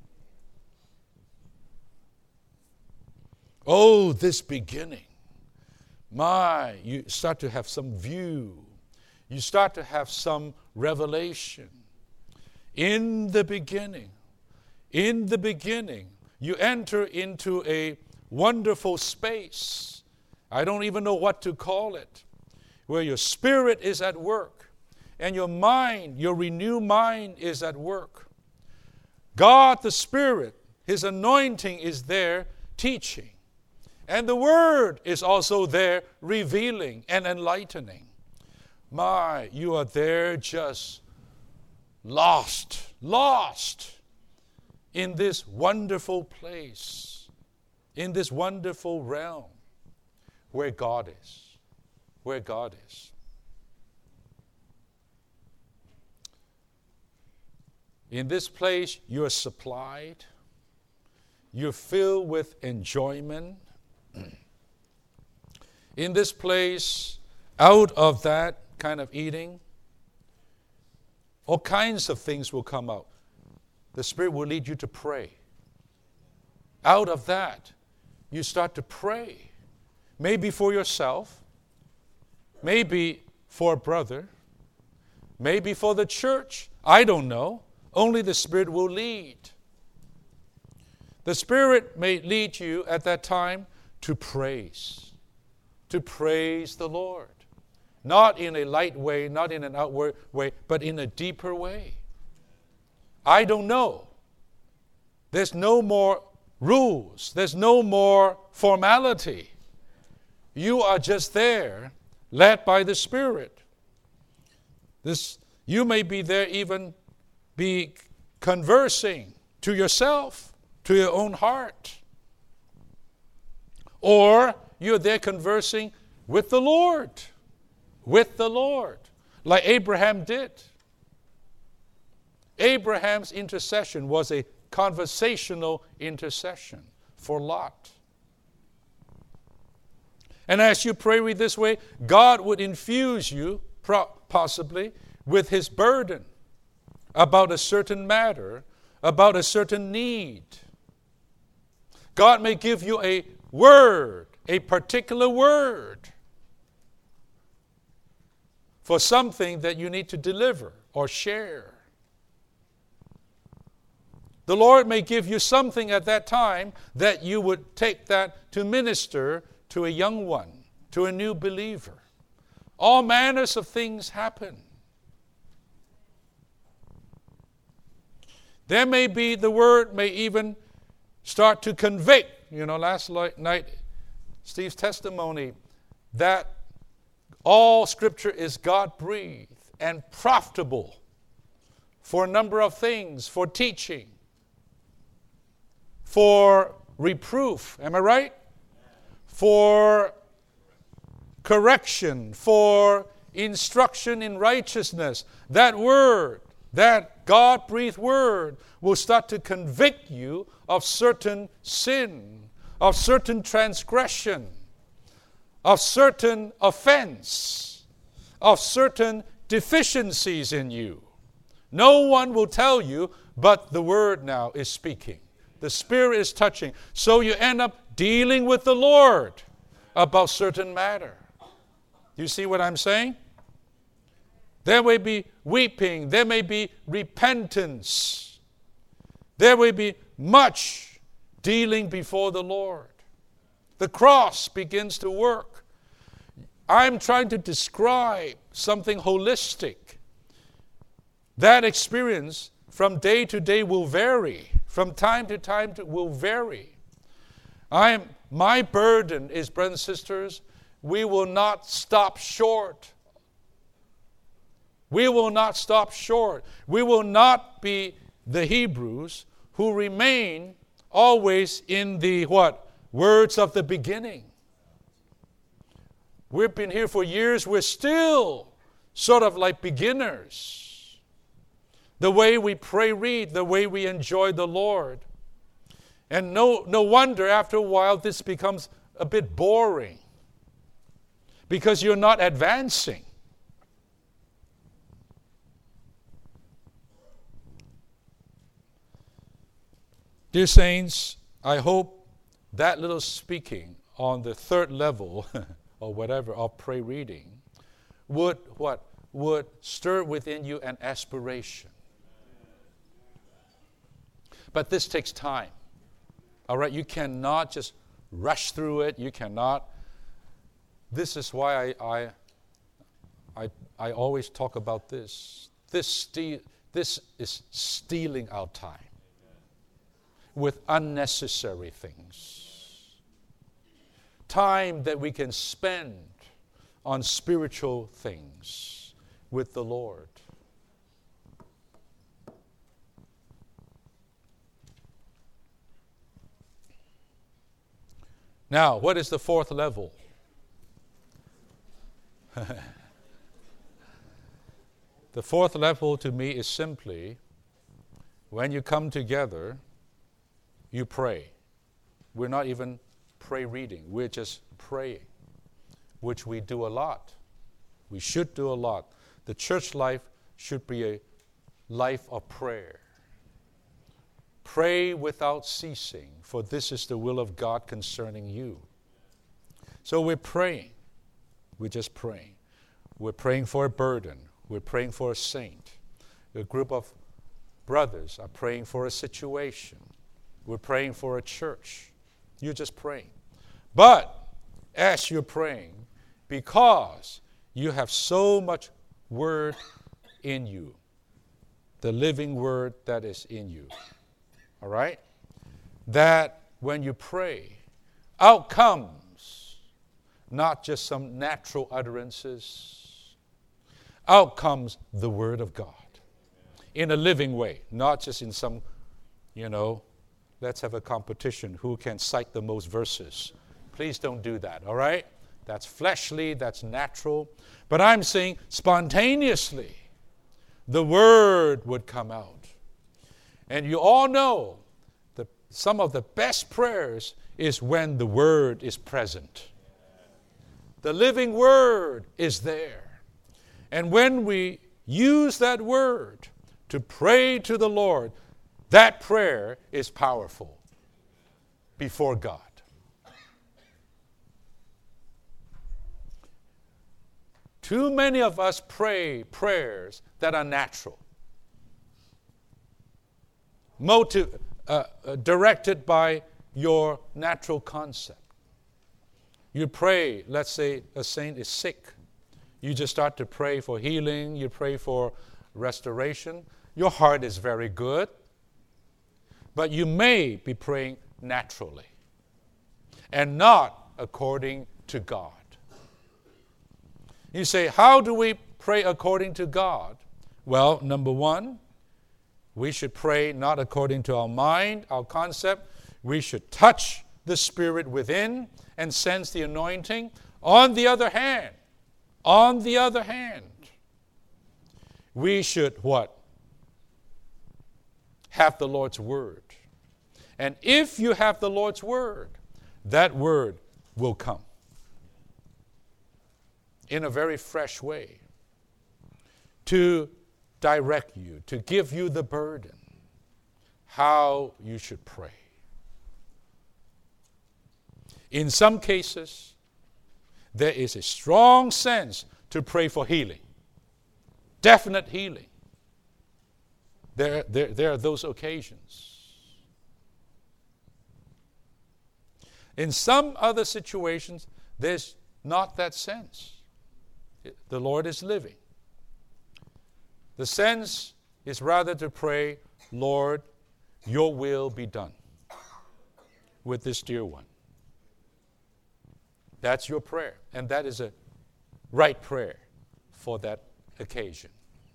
Oh, this beginning. My, you start to have some view. You start to have some revelation. In the beginning, in the beginning, you enter into a wonderful space. I don't even know what to call it, where your spirit is at work and your mind, your renewed mind is at work. God the Spirit, His anointing is there teaching. And the Word is also there revealing and enlightening. My, you are there just lost, lost in this wonderful place, in this wonderful realm where God is, where God is. In this place, you're supplied, you're filled with enjoyment. In this place, out of that kind of eating, all kinds of things will come out. The Spirit will lead you to pray. Out of that, you start to pray. Maybe for yourself, maybe for a brother, maybe for the church. I don't know. Only the Spirit will lead. The Spirit may lead you at that time to praise, to praise the Lord. Not in a light way, not in an outward way, but in a deeper way. I don't know. There's no more rules. There's no more formality. You are just there, led by the Spirit. This, you may be there even be conversing to yourself, to your own heart. Or you're there conversing with the Lord. With the Lord. Like Abraham did. Abraham's intercession was a conversational intercession for Lot. And as you pray with this way, God would infuse you, possibly, with His burden about a certain matter, about a certain need. God may give you a word, a particular word, for something that you need to deliver or share. The Lord may give you something at that time that you would take that to minister to a young one, to a new believer. All manners of things happen. There may be, the word may even start to convict. You know, last night, Steve's testimony that all Scripture is God-breathed and profitable for a number of things, for teaching, for reproof, am I right? For correction, for instruction in righteousness. That word, that God-breathed word will start to convict you of certain sin, of certain transgression, of certain offense, of certain deficiencies in you. No one will tell you, but the Word now is speaking. The Spirit is touching. So you end up dealing with the Lord about certain matter. You see what I'm saying? There may be weeping. There may be repentance. There may be much dealing before the Lord. The cross begins to work. I'm trying to describe something holistic. That experience from day to day will vary. From time to time it will vary. I am, my burden is, brothers and sisters, we will not stop short. We will not stop short. We will not be the Hebrews who remain always in the what? Words of the beginning. We've been here for years. We're still sort of like beginners. The way we pray, read, the way we enjoy the Lord. And no, no wonder after a while this becomes a bit boring because you're not advancing. Dear saints, I hope that little speaking on the third level or whatever of pray reading would what? Would stir within you an aspiration. But this takes time. All right, you cannot just rush through it. You cannot. This is why I I I, I always talk about this. This ste- this is stealing our time with unnecessary things. Time that we can spend on spiritual things with the Lord. Now, what is the fourth level? The fourth level to me is simply when you come together, you pray. We're not even pray reading. We're just praying, which we do a lot. We should do a lot. The church life should be a life of prayer. Pray without ceasing, for this is the will of God concerning you. So we're praying. We're just praying. We're praying for a burden. We're praying for a saint. A group of brothers are praying for a situation. We're praying for a church. You're just praying. But as you're praying, because you have so much word in you, the living word that is in you, all right, that when you pray, out comes not just some natural utterances, out comes the word of God in a living way, not just in some, you know, let's have a competition who can cite the most verses. Please don't do that, all right? That's fleshly, that's natural. But I'm saying spontaneously, the word would come out. And you all know that some of the best prayers is when the word is present. The living word is there. And when we use that word to pray to the Lord, that prayer is powerful before God. Too many of us pray prayers that are natural, motive, uh, uh, directed by your natural concept. You pray, let's say a saint is sick. You just start to pray for healing. You pray for restoration. Your heart is very good. But you may be praying naturally and not according to God. You say, how do we pray according to God? Well, number one, we should pray not according to our mind, our concept. We should touch the Spirit within and sense the anointing. On the other hand, on the other hand, we should what? Have the Lord's Word. And if you have the Lord's Word, that Word will come in a very fresh way to direct you, to give you the burden. how you should pray. In some cases, there is a strong sense to pray for healing, definite healing. There, there, there are those occasions. In some other situations, there's not that sense. The Lord is living. The sense is rather to pray, Lord, your will be done with this dear one. That's your prayer, and that is a right prayer for that occasion.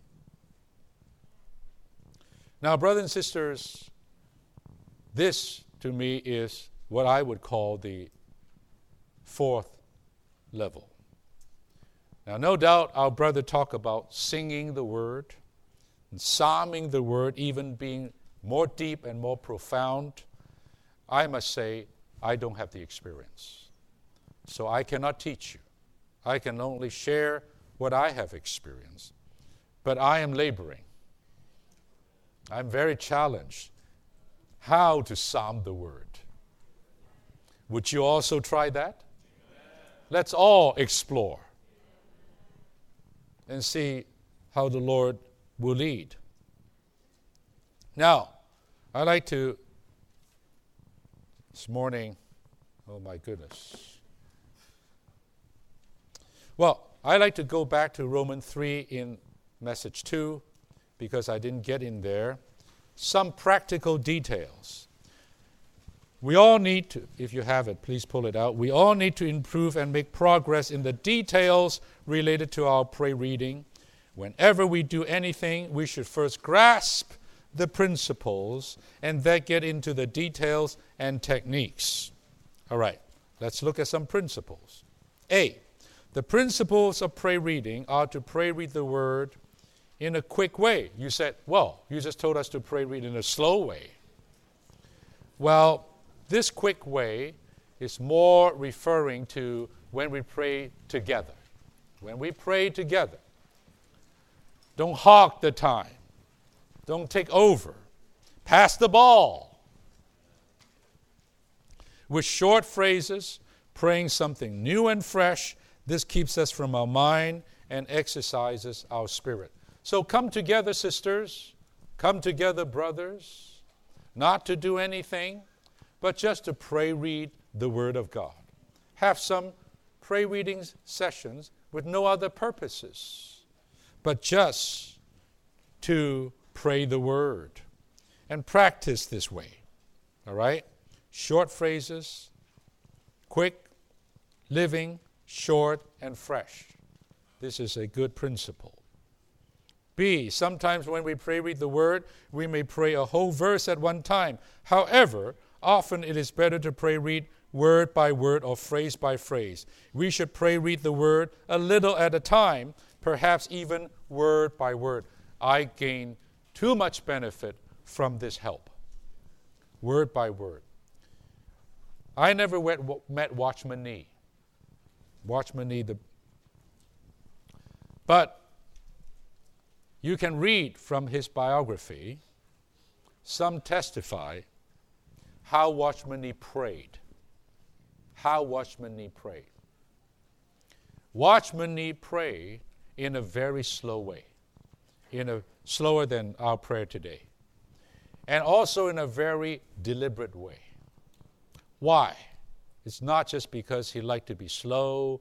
Now, brothers and sisters, this to me is what I would call the fourth level. Now, no doubt our brother talked about singing the word and psalming the word, even being more deep and more profound. I must say, I don't have the experience. So I cannot teach you. I can only share what I have experienced. But I am laboring. I'm very challenged how to psalm the word. Would you also try that? Let's all explore and see how the Lord will lead. Now, I'd like to, this morning, oh my goodness. Well, I'd like to go back to Romans three in message two, because I didn't get in there. Some practical details. We all need to, if you have it, please pull it out. We all need to improve and make progress in the details related to our prayer reading. Whenever we do anything, we should first grasp the principles and then get into the details and techniques. All right, let's look at some principles. A, the principles of prayer reading are to pray read the word in a quick way. You said, well, you just told us to pray read in a slow way. Well, this quick way is more referring to when we pray together. When we pray together, don't hog the time. Don't take over. Pass the ball. With short phrases, praying something new and fresh, this keeps us from our mind and exercises our spirit. So come together, sisters. Come together, brothers. Not to do anything, but just to pray, read the Word of God. Have some pray reading sessions with no other purposes, but just to pray the Word and practice this way. All right? Short phrases, quick, living, short, and fresh. This is a good principle. B, sometimes when we pray read the Word, we may pray a whole verse at one time. However, often it is better to pray read word by word or phrase by phrase. We should pray read the Word a little at a time, perhaps even word by word. I gain too much benefit from this help. Word by word. I never met Watchman Nee. Watchman Nee, the, but you can read from his biography. Some testify how Watchman Nee prayed. How Watchman Nee prayed. Watchman Nee prayed in a very slow way, in a slower than our prayer today, and also in a very deliberate way. Why? It's not just because he liked to be slow,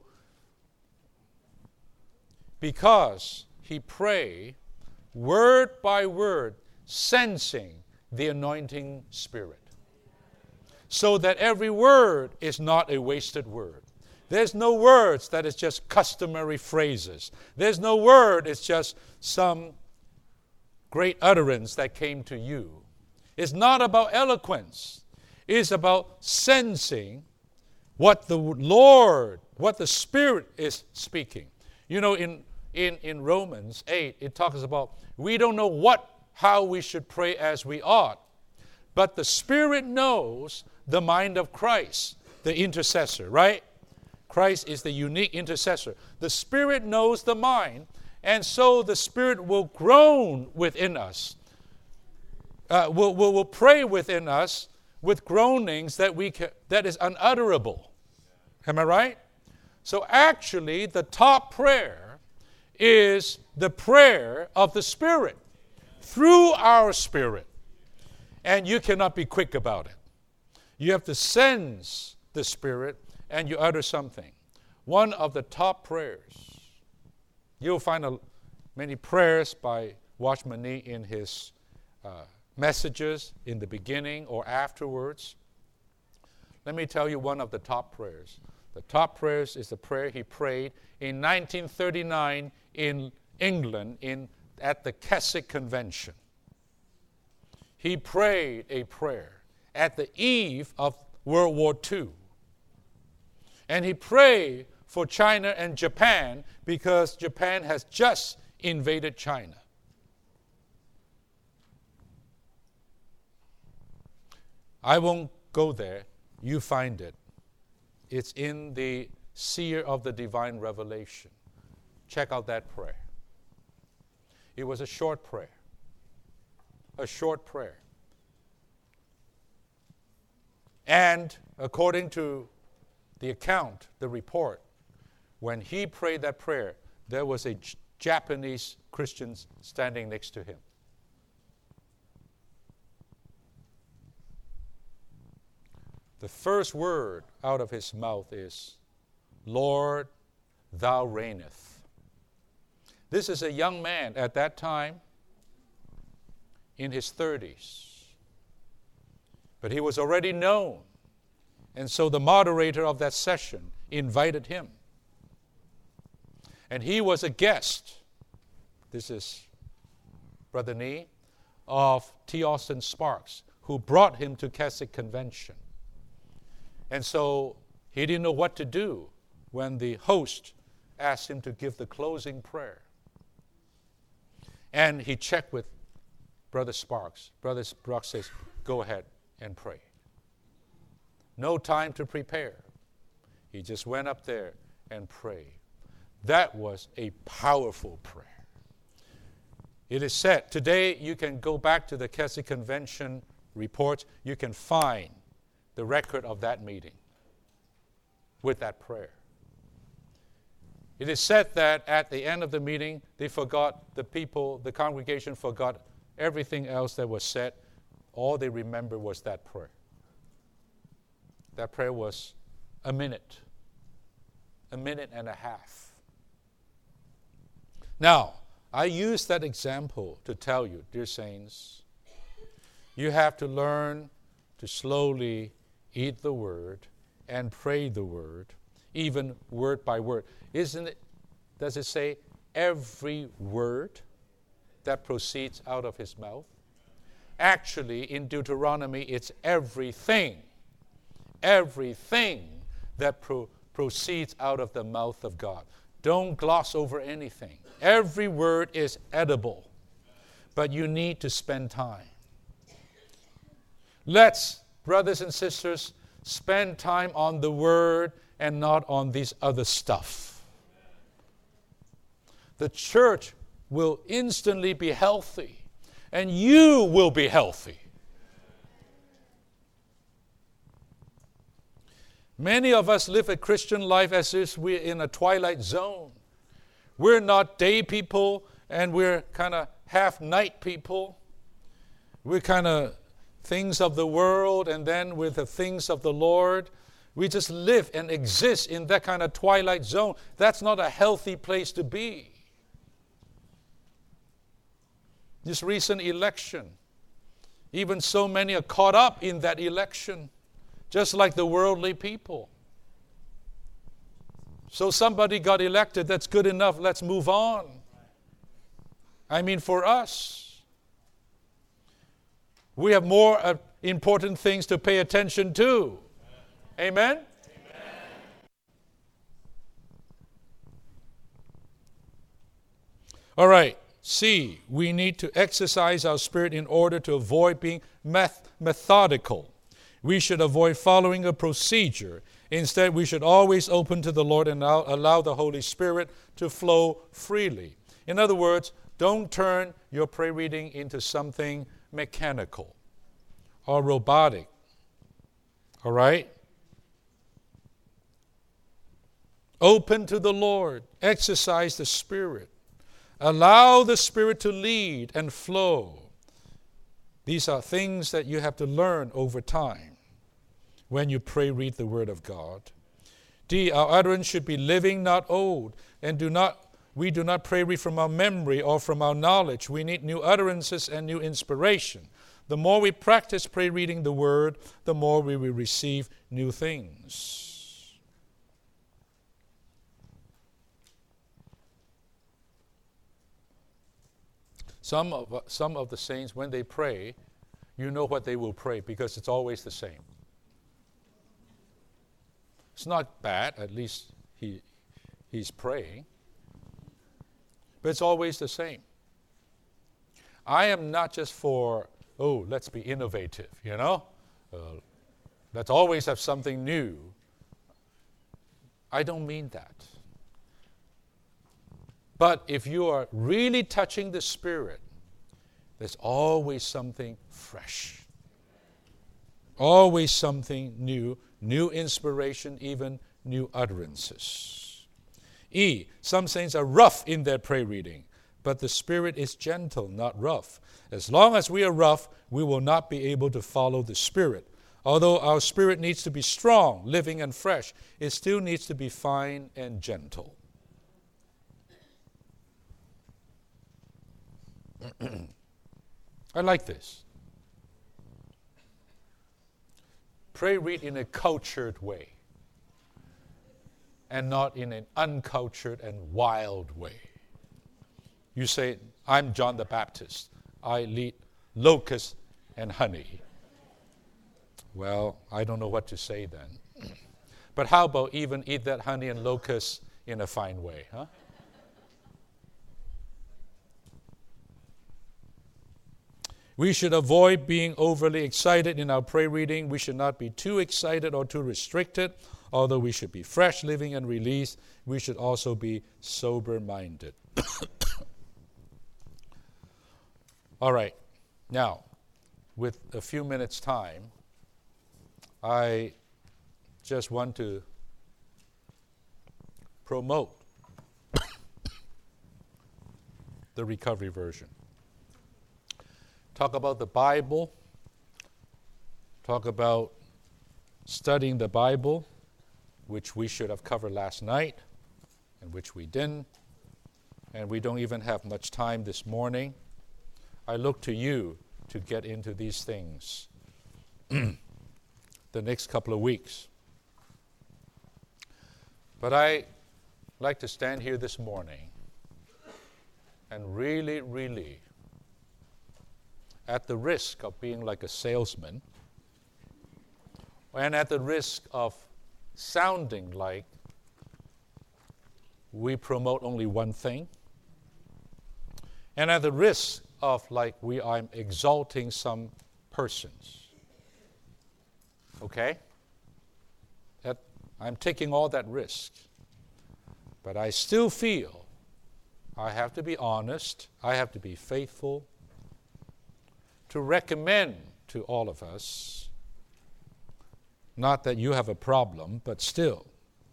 because he prayed word by word, sensing the anointing spirit, so that every word is not a wasted word. There's no words that is just customary phrases. There's no word, it's just some great utterance that came to you. It's not about eloquence. It's about sensing what the Lord, what the Spirit is speaking. You know, in, in, in Romans eight, it talks about we don't know what, how we should pray as we ought, but the Spirit knows the mind of Christ, the intercessor, right? Christ is the unique intercessor. The Spirit knows the mind, and so the Spirit will groan within us uh, will, will, will pray within us with groanings that we can, that is unutterable. Am I right? So actually, the top prayer is the prayer of the Spirit through our spirit. And you cannot be quick about it. You have to sense the Spirit and you utter something. One of the top prayers, you'll find a, many prayers by Watchman Nee in his uh, messages in the beginning or afterwards. Let me tell you one of the top prayers. The top prayers is the prayer he prayed in nineteen thirty-nine in England in, at the Keswick Convention. He prayed a prayer at the eve of World War Two. And he prayed for China and Japan because Japan has just invaded China. I won't go there. You find it. It's in the Seer of the Divine Revelation. Check out that prayer. It was a short prayer. A short prayer. And according to the account, the report, when he prayed that prayer, there was a J- Japanese Christian standing next to him. The first word out of his mouth is, Lord, thou reigneth. This is a young man at that time in his thirties. But he was already known. And so the moderator of that session invited him. And he was a guest. This is Brother Nee of T. Austin Sparks, who brought him to Keswick Convention. And so he didn't know what to do when the host asked him to give the closing prayer. And he checked with Brother Sparks. Brother Sparks says, go ahead and pray. No time to prepare. He just went up there and prayed. That was a powerful prayer. It is said, today you can go back to the Keswick Convention reports, you can find the record of that meeting with that prayer. It is said that at the end of the meeting, they forgot, the people, the congregation forgot everything else that was said. All they remember was that prayer. That prayer was a minute, a minute and a half. Now, I use that example to tell you, dear saints, you have to learn to slowly eat the word and pray the word, even word by word. Isn't it, does it say every word that proceeds out of his mouth? Actually, in Deuteronomy, it's everything. Everything that pro- proceeds out of the mouth of God. Don't gloss over anything. Every word is edible, but you need to spend time. Let's, brothers and sisters, spend time on the word and not on this other stuff. The church will instantly be healthy, and you will be healthy. Many of us live a Christian life as if we're in a twilight zone. We're not day people, and we're kind of half night people. We're kind of things of the world, and then with the things of the Lord. We just live and exist in that kind of twilight zone. That's not a healthy place to be. This recent election, even so many are caught up in that election, just like the worldly people. So somebody got elected, that's good enough, let's move on. I mean, for us, we have more uh, important things to pay attention to. Amen? Amen? All right. C, we need to exercise our spirit in order to avoid being meth- methodical. We should avoid following a procedure. Instead, we should always open to the Lord and allow, allow the Holy Spirit to flow freely. In other words, don't turn your prayer reading into something mechanical or robotic. All right? Open to the Lord. Exercise the Spirit. Allow the Spirit to lead and flow. These are things that you have to learn over time when you pray, read the Word of God. D, our utterance should be living, not old. And do not we do not pray, read from our memory or from our knowledge. We need new utterances and new inspiration. The more we practice pray, reading the Word, the more we will receive new things. Some of, some of the saints, when they pray, you know what they will pray because it's always the same. It's not bad, at least he, he's praying, but it's always the same. I am not just for, oh, let's be innovative, you know? Uh, let's always have something new. I don't mean that. But if you are really touching the Spirit, there's always something fresh. Always something new, new inspiration, even new utterances. E, some saints are rough in their prayer reading, but the Spirit is gentle, not rough. As long as we are rough, we will not be able to follow the Spirit. Although our spirit needs to be strong, living, and fresh, it still needs to be fine and gentle. I like this. Pray, read in a cultured way and not in an uncultured and wild way. You say, I'm John the Baptist. I eat locusts and honey. Well, I don't know what to say then. But how about even eat that honey and locusts in a fine way, huh? We should avoid being overly excited in our prayer reading. We should not be too excited or too restricted. Although we should be fresh, living, and released, we should also be sober-minded. All right. Now, with a few minutes' time, I just want to promote the Recovery Version. Talk about the Bible, talk about studying the Bible, which we should have covered last night, and which we didn't, and we don't even have much time this morning. I look to you to get into these things the next couple of weeks. But I like to stand here this morning and really, really, at the risk of being like a salesman, and at the risk of sounding like we promote only one thing, and at the risk of like we are exalting some persons. Okay? That I'm taking all that risk. But I still feel I have to be honest, I have to be faithful, to recommend to all of us, not that you have a problem, but still,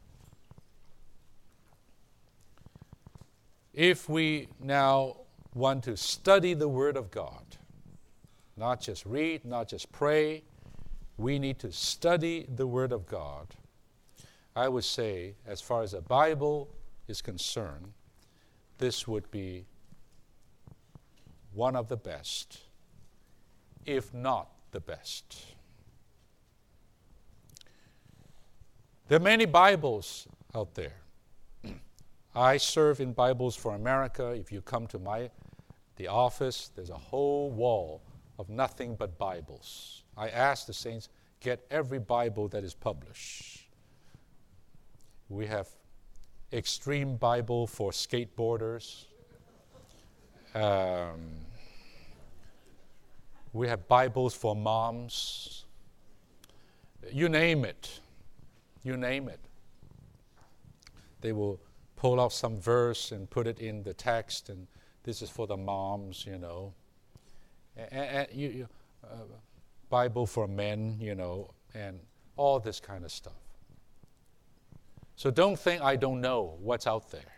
if we now want to study the Word of God, not just read, not just pray, we need to study the Word of God. I would say, as far as the Bible is concerned, this would be one of the best, if not the best. There are many Bibles out there. I serve in Bibles for America. If you come to my the office, there's a whole wall of nothing but Bibles. I ask the saints, get every Bible that is published. We have Extreme Bible for skateboarders. Um, we have Bibles for moms. You name it. You name it. They will pull out some verse and put it in the text, and this is for the moms, you know. and, and you, you, uh, Bible for men, you know, and all this kind of stuff. So don't think I don't know what's out there.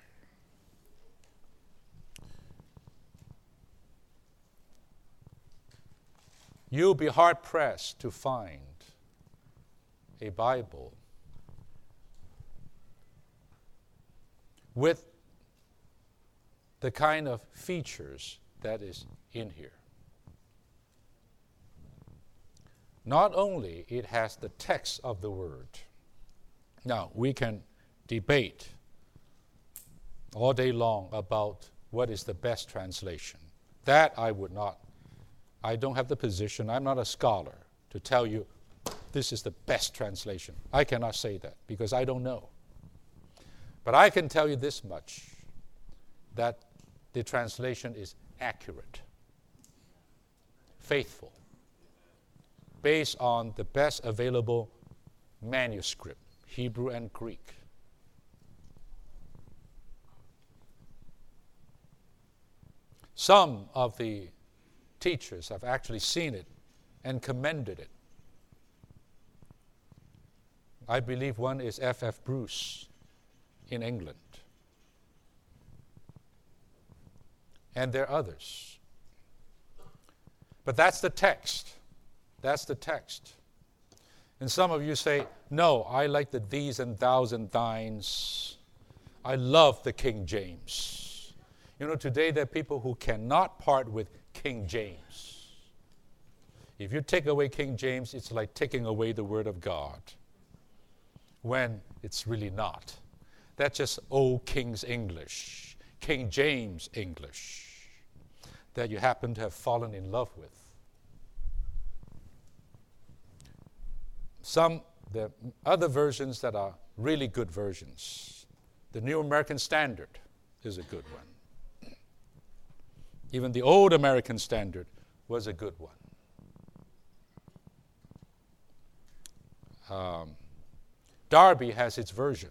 You'll be hard-pressed to find a Bible with the kind of features that is in here. Not only it has the text of the Word. Now, we can debate all day long about what is the best translation. That I would not. I don't have the position, I'm not a scholar, to tell you this is the best translation. I cannot say that because I don't know. But I can tell you this much, that the translation is accurate, faithful, based on the best available manuscript, Hebrew and Greek. Some of the teachers have actually seen it and commended it. I believe one is F F Bruce in England. And there are others. But that's the text. That's the text. And some of you say, no, I like the these and thous and thines. I love the King James. You know, today there are people who cannot part with King James. If you take away King James, it's like taking away the Word of God, when it's really not. That's just old King's English, King James English, that you happen to have fallen in love with. Some, the other versions that are really good versions. The New American Standard is a good one. Even the Old American Standard was a good one. Um, Darby has its version.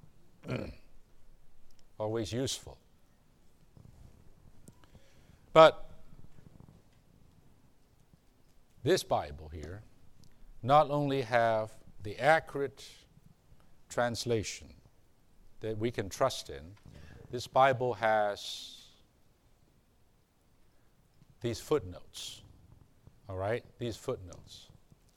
Always useful. But this Bible here not only have the accurate translation that we can trust in, this Bible has these footnotes, all right? These footnotes.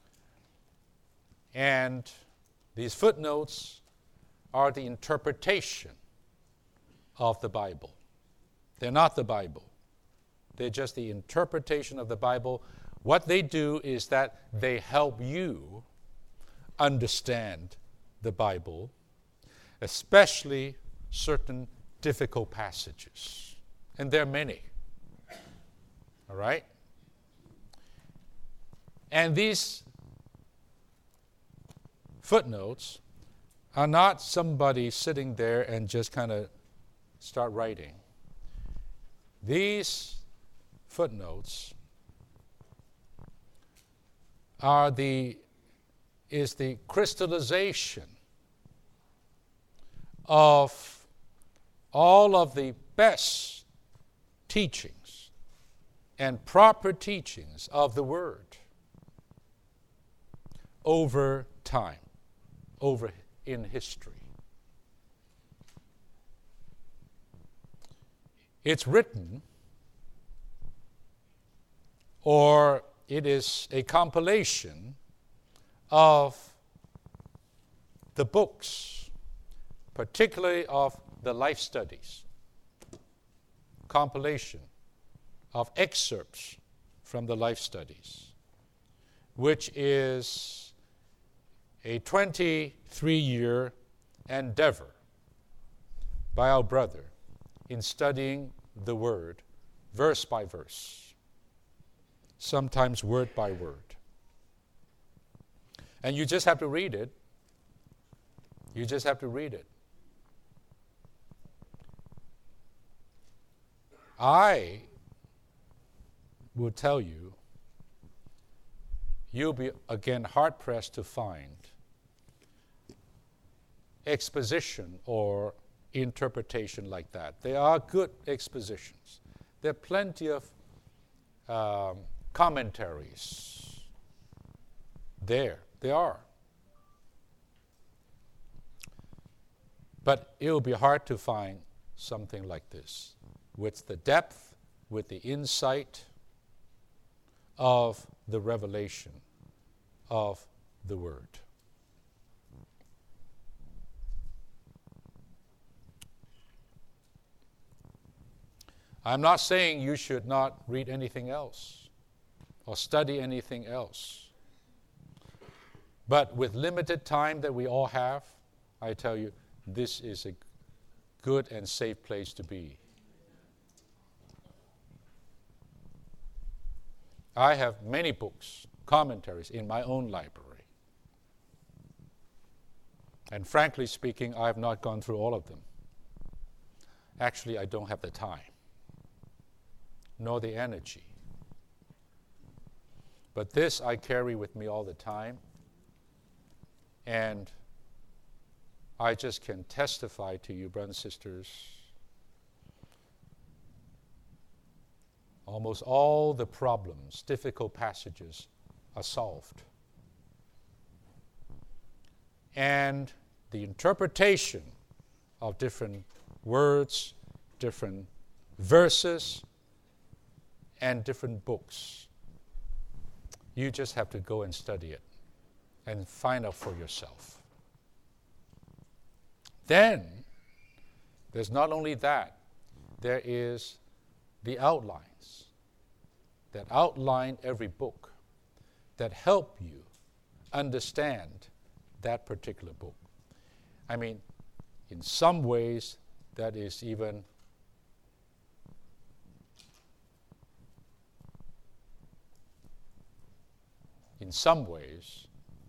And these footnotes are the interpretation of the Bible. They're not the Bible. They're just the interpretation of the Bible. What they do is that they help you understand the Bible, especially certain difficult passages. And there are many. All right? And these footnotes are not somebody sitting there and just kind of start writing. These footnotes are the is the crystallization of all of the best teachings and proper teachings of the Word over time, over in history. It's written, or it is a compilation of the books, particularly of the life studies, compilation of excerpts from the life studies, which is a twenty-three-year endeavor by our brother in studying the Word verse by verse, sometimes word by word. And you just have to read it. You just have to read it. I will tell you, you'll be again hard-pressed to find exposition or interpretation like that. There are good expositions. There are plenty of um, commentaries. There, they are. But it will be hard to find something like this, with the depth, with the insight of the revelation of the Word. I'm not saying you should not read anything else or study anything else. But with limited time that we all have, I tell you, this is a good and safe place to be. I have many books, commentaries in my own library. And frankly speaking, I have not gone through all of them. Actually, I don't have the time, nor the energy. But this I carry with me all the time, and I just can testify to you, brothers and sisters, almost all the problems, difficult passages are solved. And the interpretation of different words, different verses, and different books, you just have to go and study it and find out for yourself. Then, there's not only that, there is the outlines that outline every book that help you understand that particular book. I mean, in some ways, that is even in some ways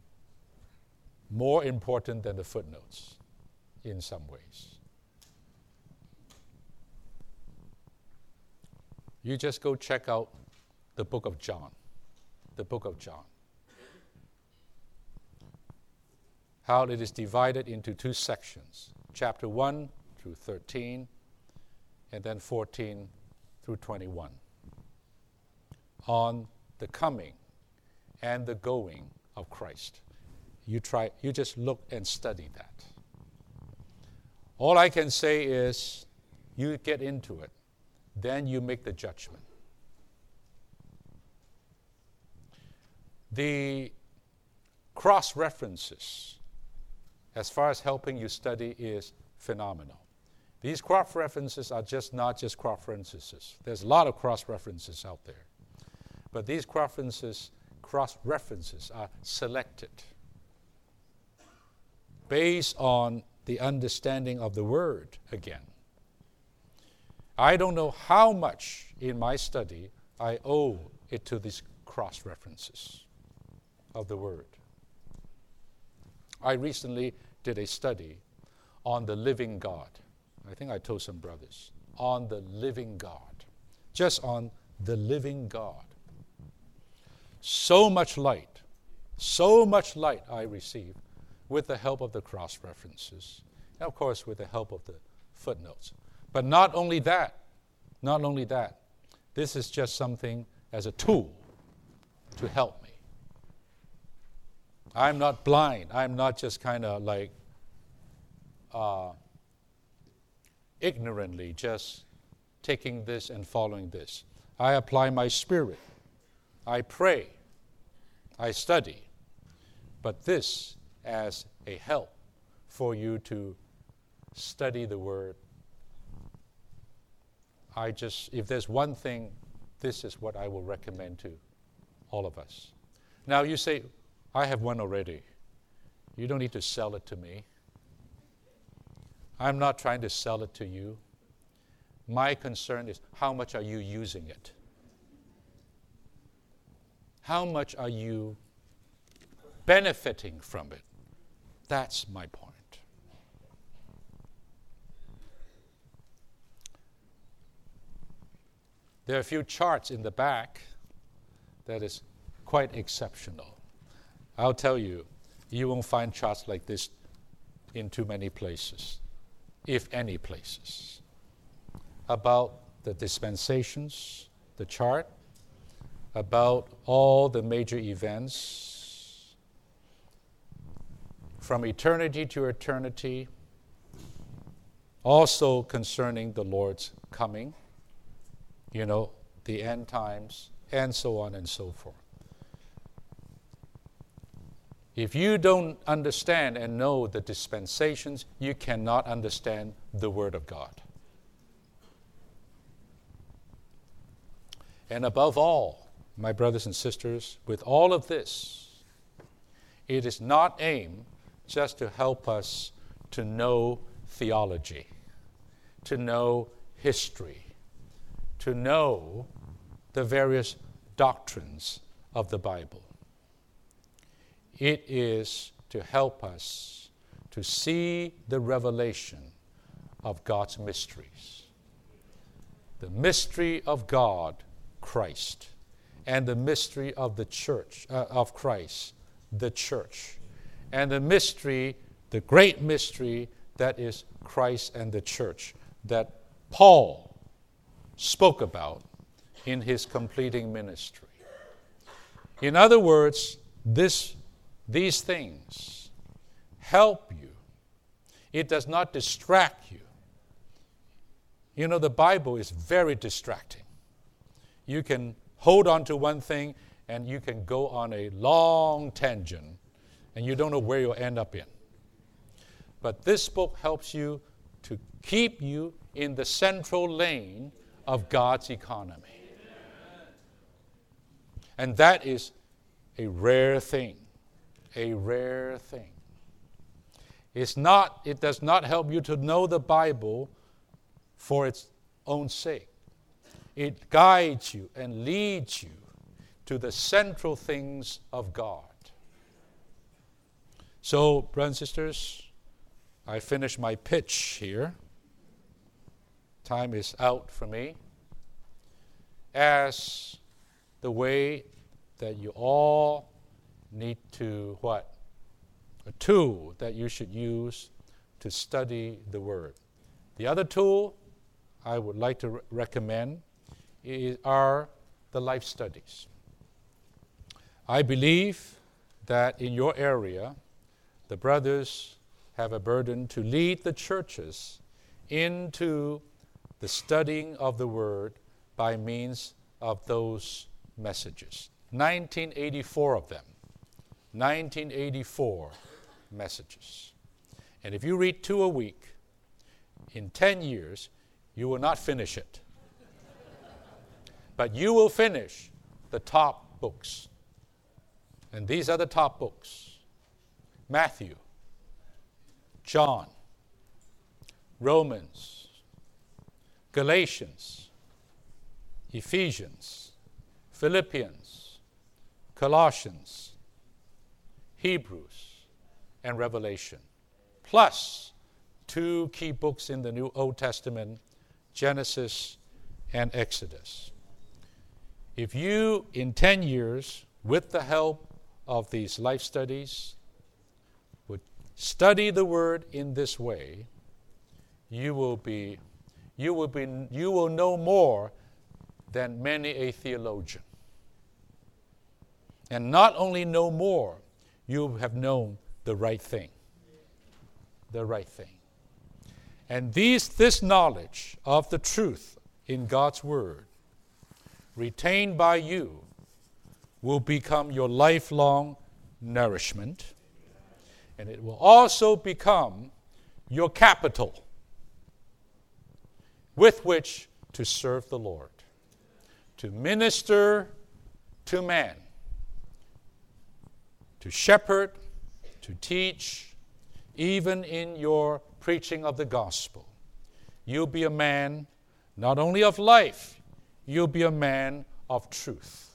more important than the footnotes, in some ways. You just go check out the book of John, the book of John. How it is divided into two sections, chapter one through thirteen, and then fourteen through twenty-one, on the coming and the going of Christ. You try, you just look and study that. All I can say is, you get into it, then you make the judgment. The cross-references, as far as helping you study, is phenomenal. These cross-references are just not just cross-references. There's a lot of cross-references out there. But these cross-references, cross-references are selected based on the understanding of the Word again. I don't know how much in my study I owe it to these cross-references of the Word. I recently did a study on the living God. I think I told some brothers. On the living God. Just on the living God. So much light, so much light I received with the help of the cross-references. And of course, with the help of the footnotes. But not only that, not only that, this is just something as a tool to help me. I'm not blind. I'm not just kind of like uh, ignorantly just taking this and following this. I apply my spirit. I pray. I study. But this as a help for you to study the Word. I just, if there's one thing, this is what I will recommend to all of us. Now you say, I have one already. You don't need to sell it to me. I'm not trying to sell it to you. My concern is, how much are you using it? How much are you benefiting from it? That's my point. There are a few charts in the back that is quite exceptional. I'll tell you, you won't find charts like this in too many places, if any places. About the dispensations, the chart, about all the major events from eternity to eternity, also concerning the Lord's coming, you know, the end times, and so on and so forth. If you don't understand and know the dispensations, you cannot understand the Word of God. And above all, my brothers and sisters, with all of this, it is not aimed just to help us to know theology, to know history, to know the various doctrines of the Bible. It is to help us to see the revelation of God's mysteries. The mystery of God, Christ, and the mystery of the church, uh, of Christ, the church, and the mystery, the great mystery that is Christ and the church, that Paul spoke about in his completing ministry. In other words, this, these things help you. It does not distract you. You know, the Bible is very distracting. You can hold on to one thing and you can go on a long tangent and you don't know where you'll end up in. But this book helps you to keep you in the central lane of God's economy. And that is a rare thing, a rare thing. It's not, it does not help you to know the Bible for its own sake. It guides you and leads you to the central things of God. So, brothers and sisters, I finish my pitch here. Time is out for me. As the way that you all need to, what? A tool that you should use to study the Word. The other tool I would like to re- recommend is, are the life studies. I believe that in your area, the brothers have a burden to lead the churches into the studying of the Word by means of those messages. nineteen eighty-four of them. nineteen eighty-four messages. And if you read two a week, in ten years, you will not finish it. But you will finish the top books. And these are the top books: Matthew, John, Romans, Galatians, Ephesians, Philippians, Colossians, Hebrews, and Revelation, plus two key books in the New Old Testament, Genesis and Exodus. If you, in ten years, with the help of these life studies, would study the Word in this way, you will be, you will be, you will know more than many a theologian. And not only know more, you have known the right thing. The right thing. And these, this knowledge of the truth in God's Word, retained by you, will become your lifelong nourishment. And it will also become your capital with which to serve the Lord, to minister to man, to shepherd, to teach, even in your preaching of the gospel. You'll be a man not only of life, you'll be a man of truth.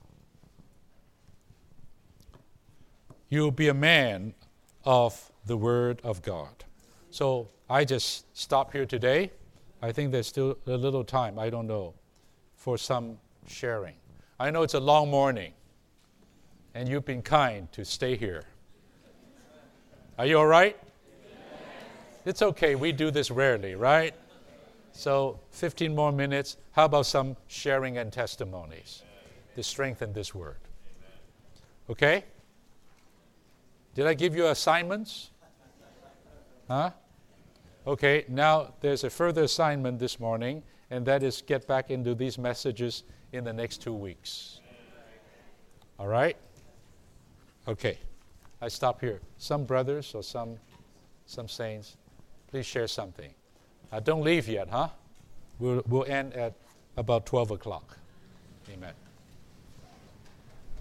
You'll be a man of the Word of God. So I just stop here today. I think there's still a little time, I don't know, for some sharing. I know it's a long morning, and you've been kind to stay here. Are you all right? It's okay, we do this rarely, right? So fifteen more minutes. How about some sharing and testimonies? to strengthen this word. Okay? Did I give you assignments? Huh? Okay, now there's a further assignment this morning, and that is get back into these messages in the next two weeks. All right? Okay, I stop here. Some brothers or some some saints, please share something. Uh, don't leave yet, huh? We'll, we'll end at about twelve o'clock. Amen.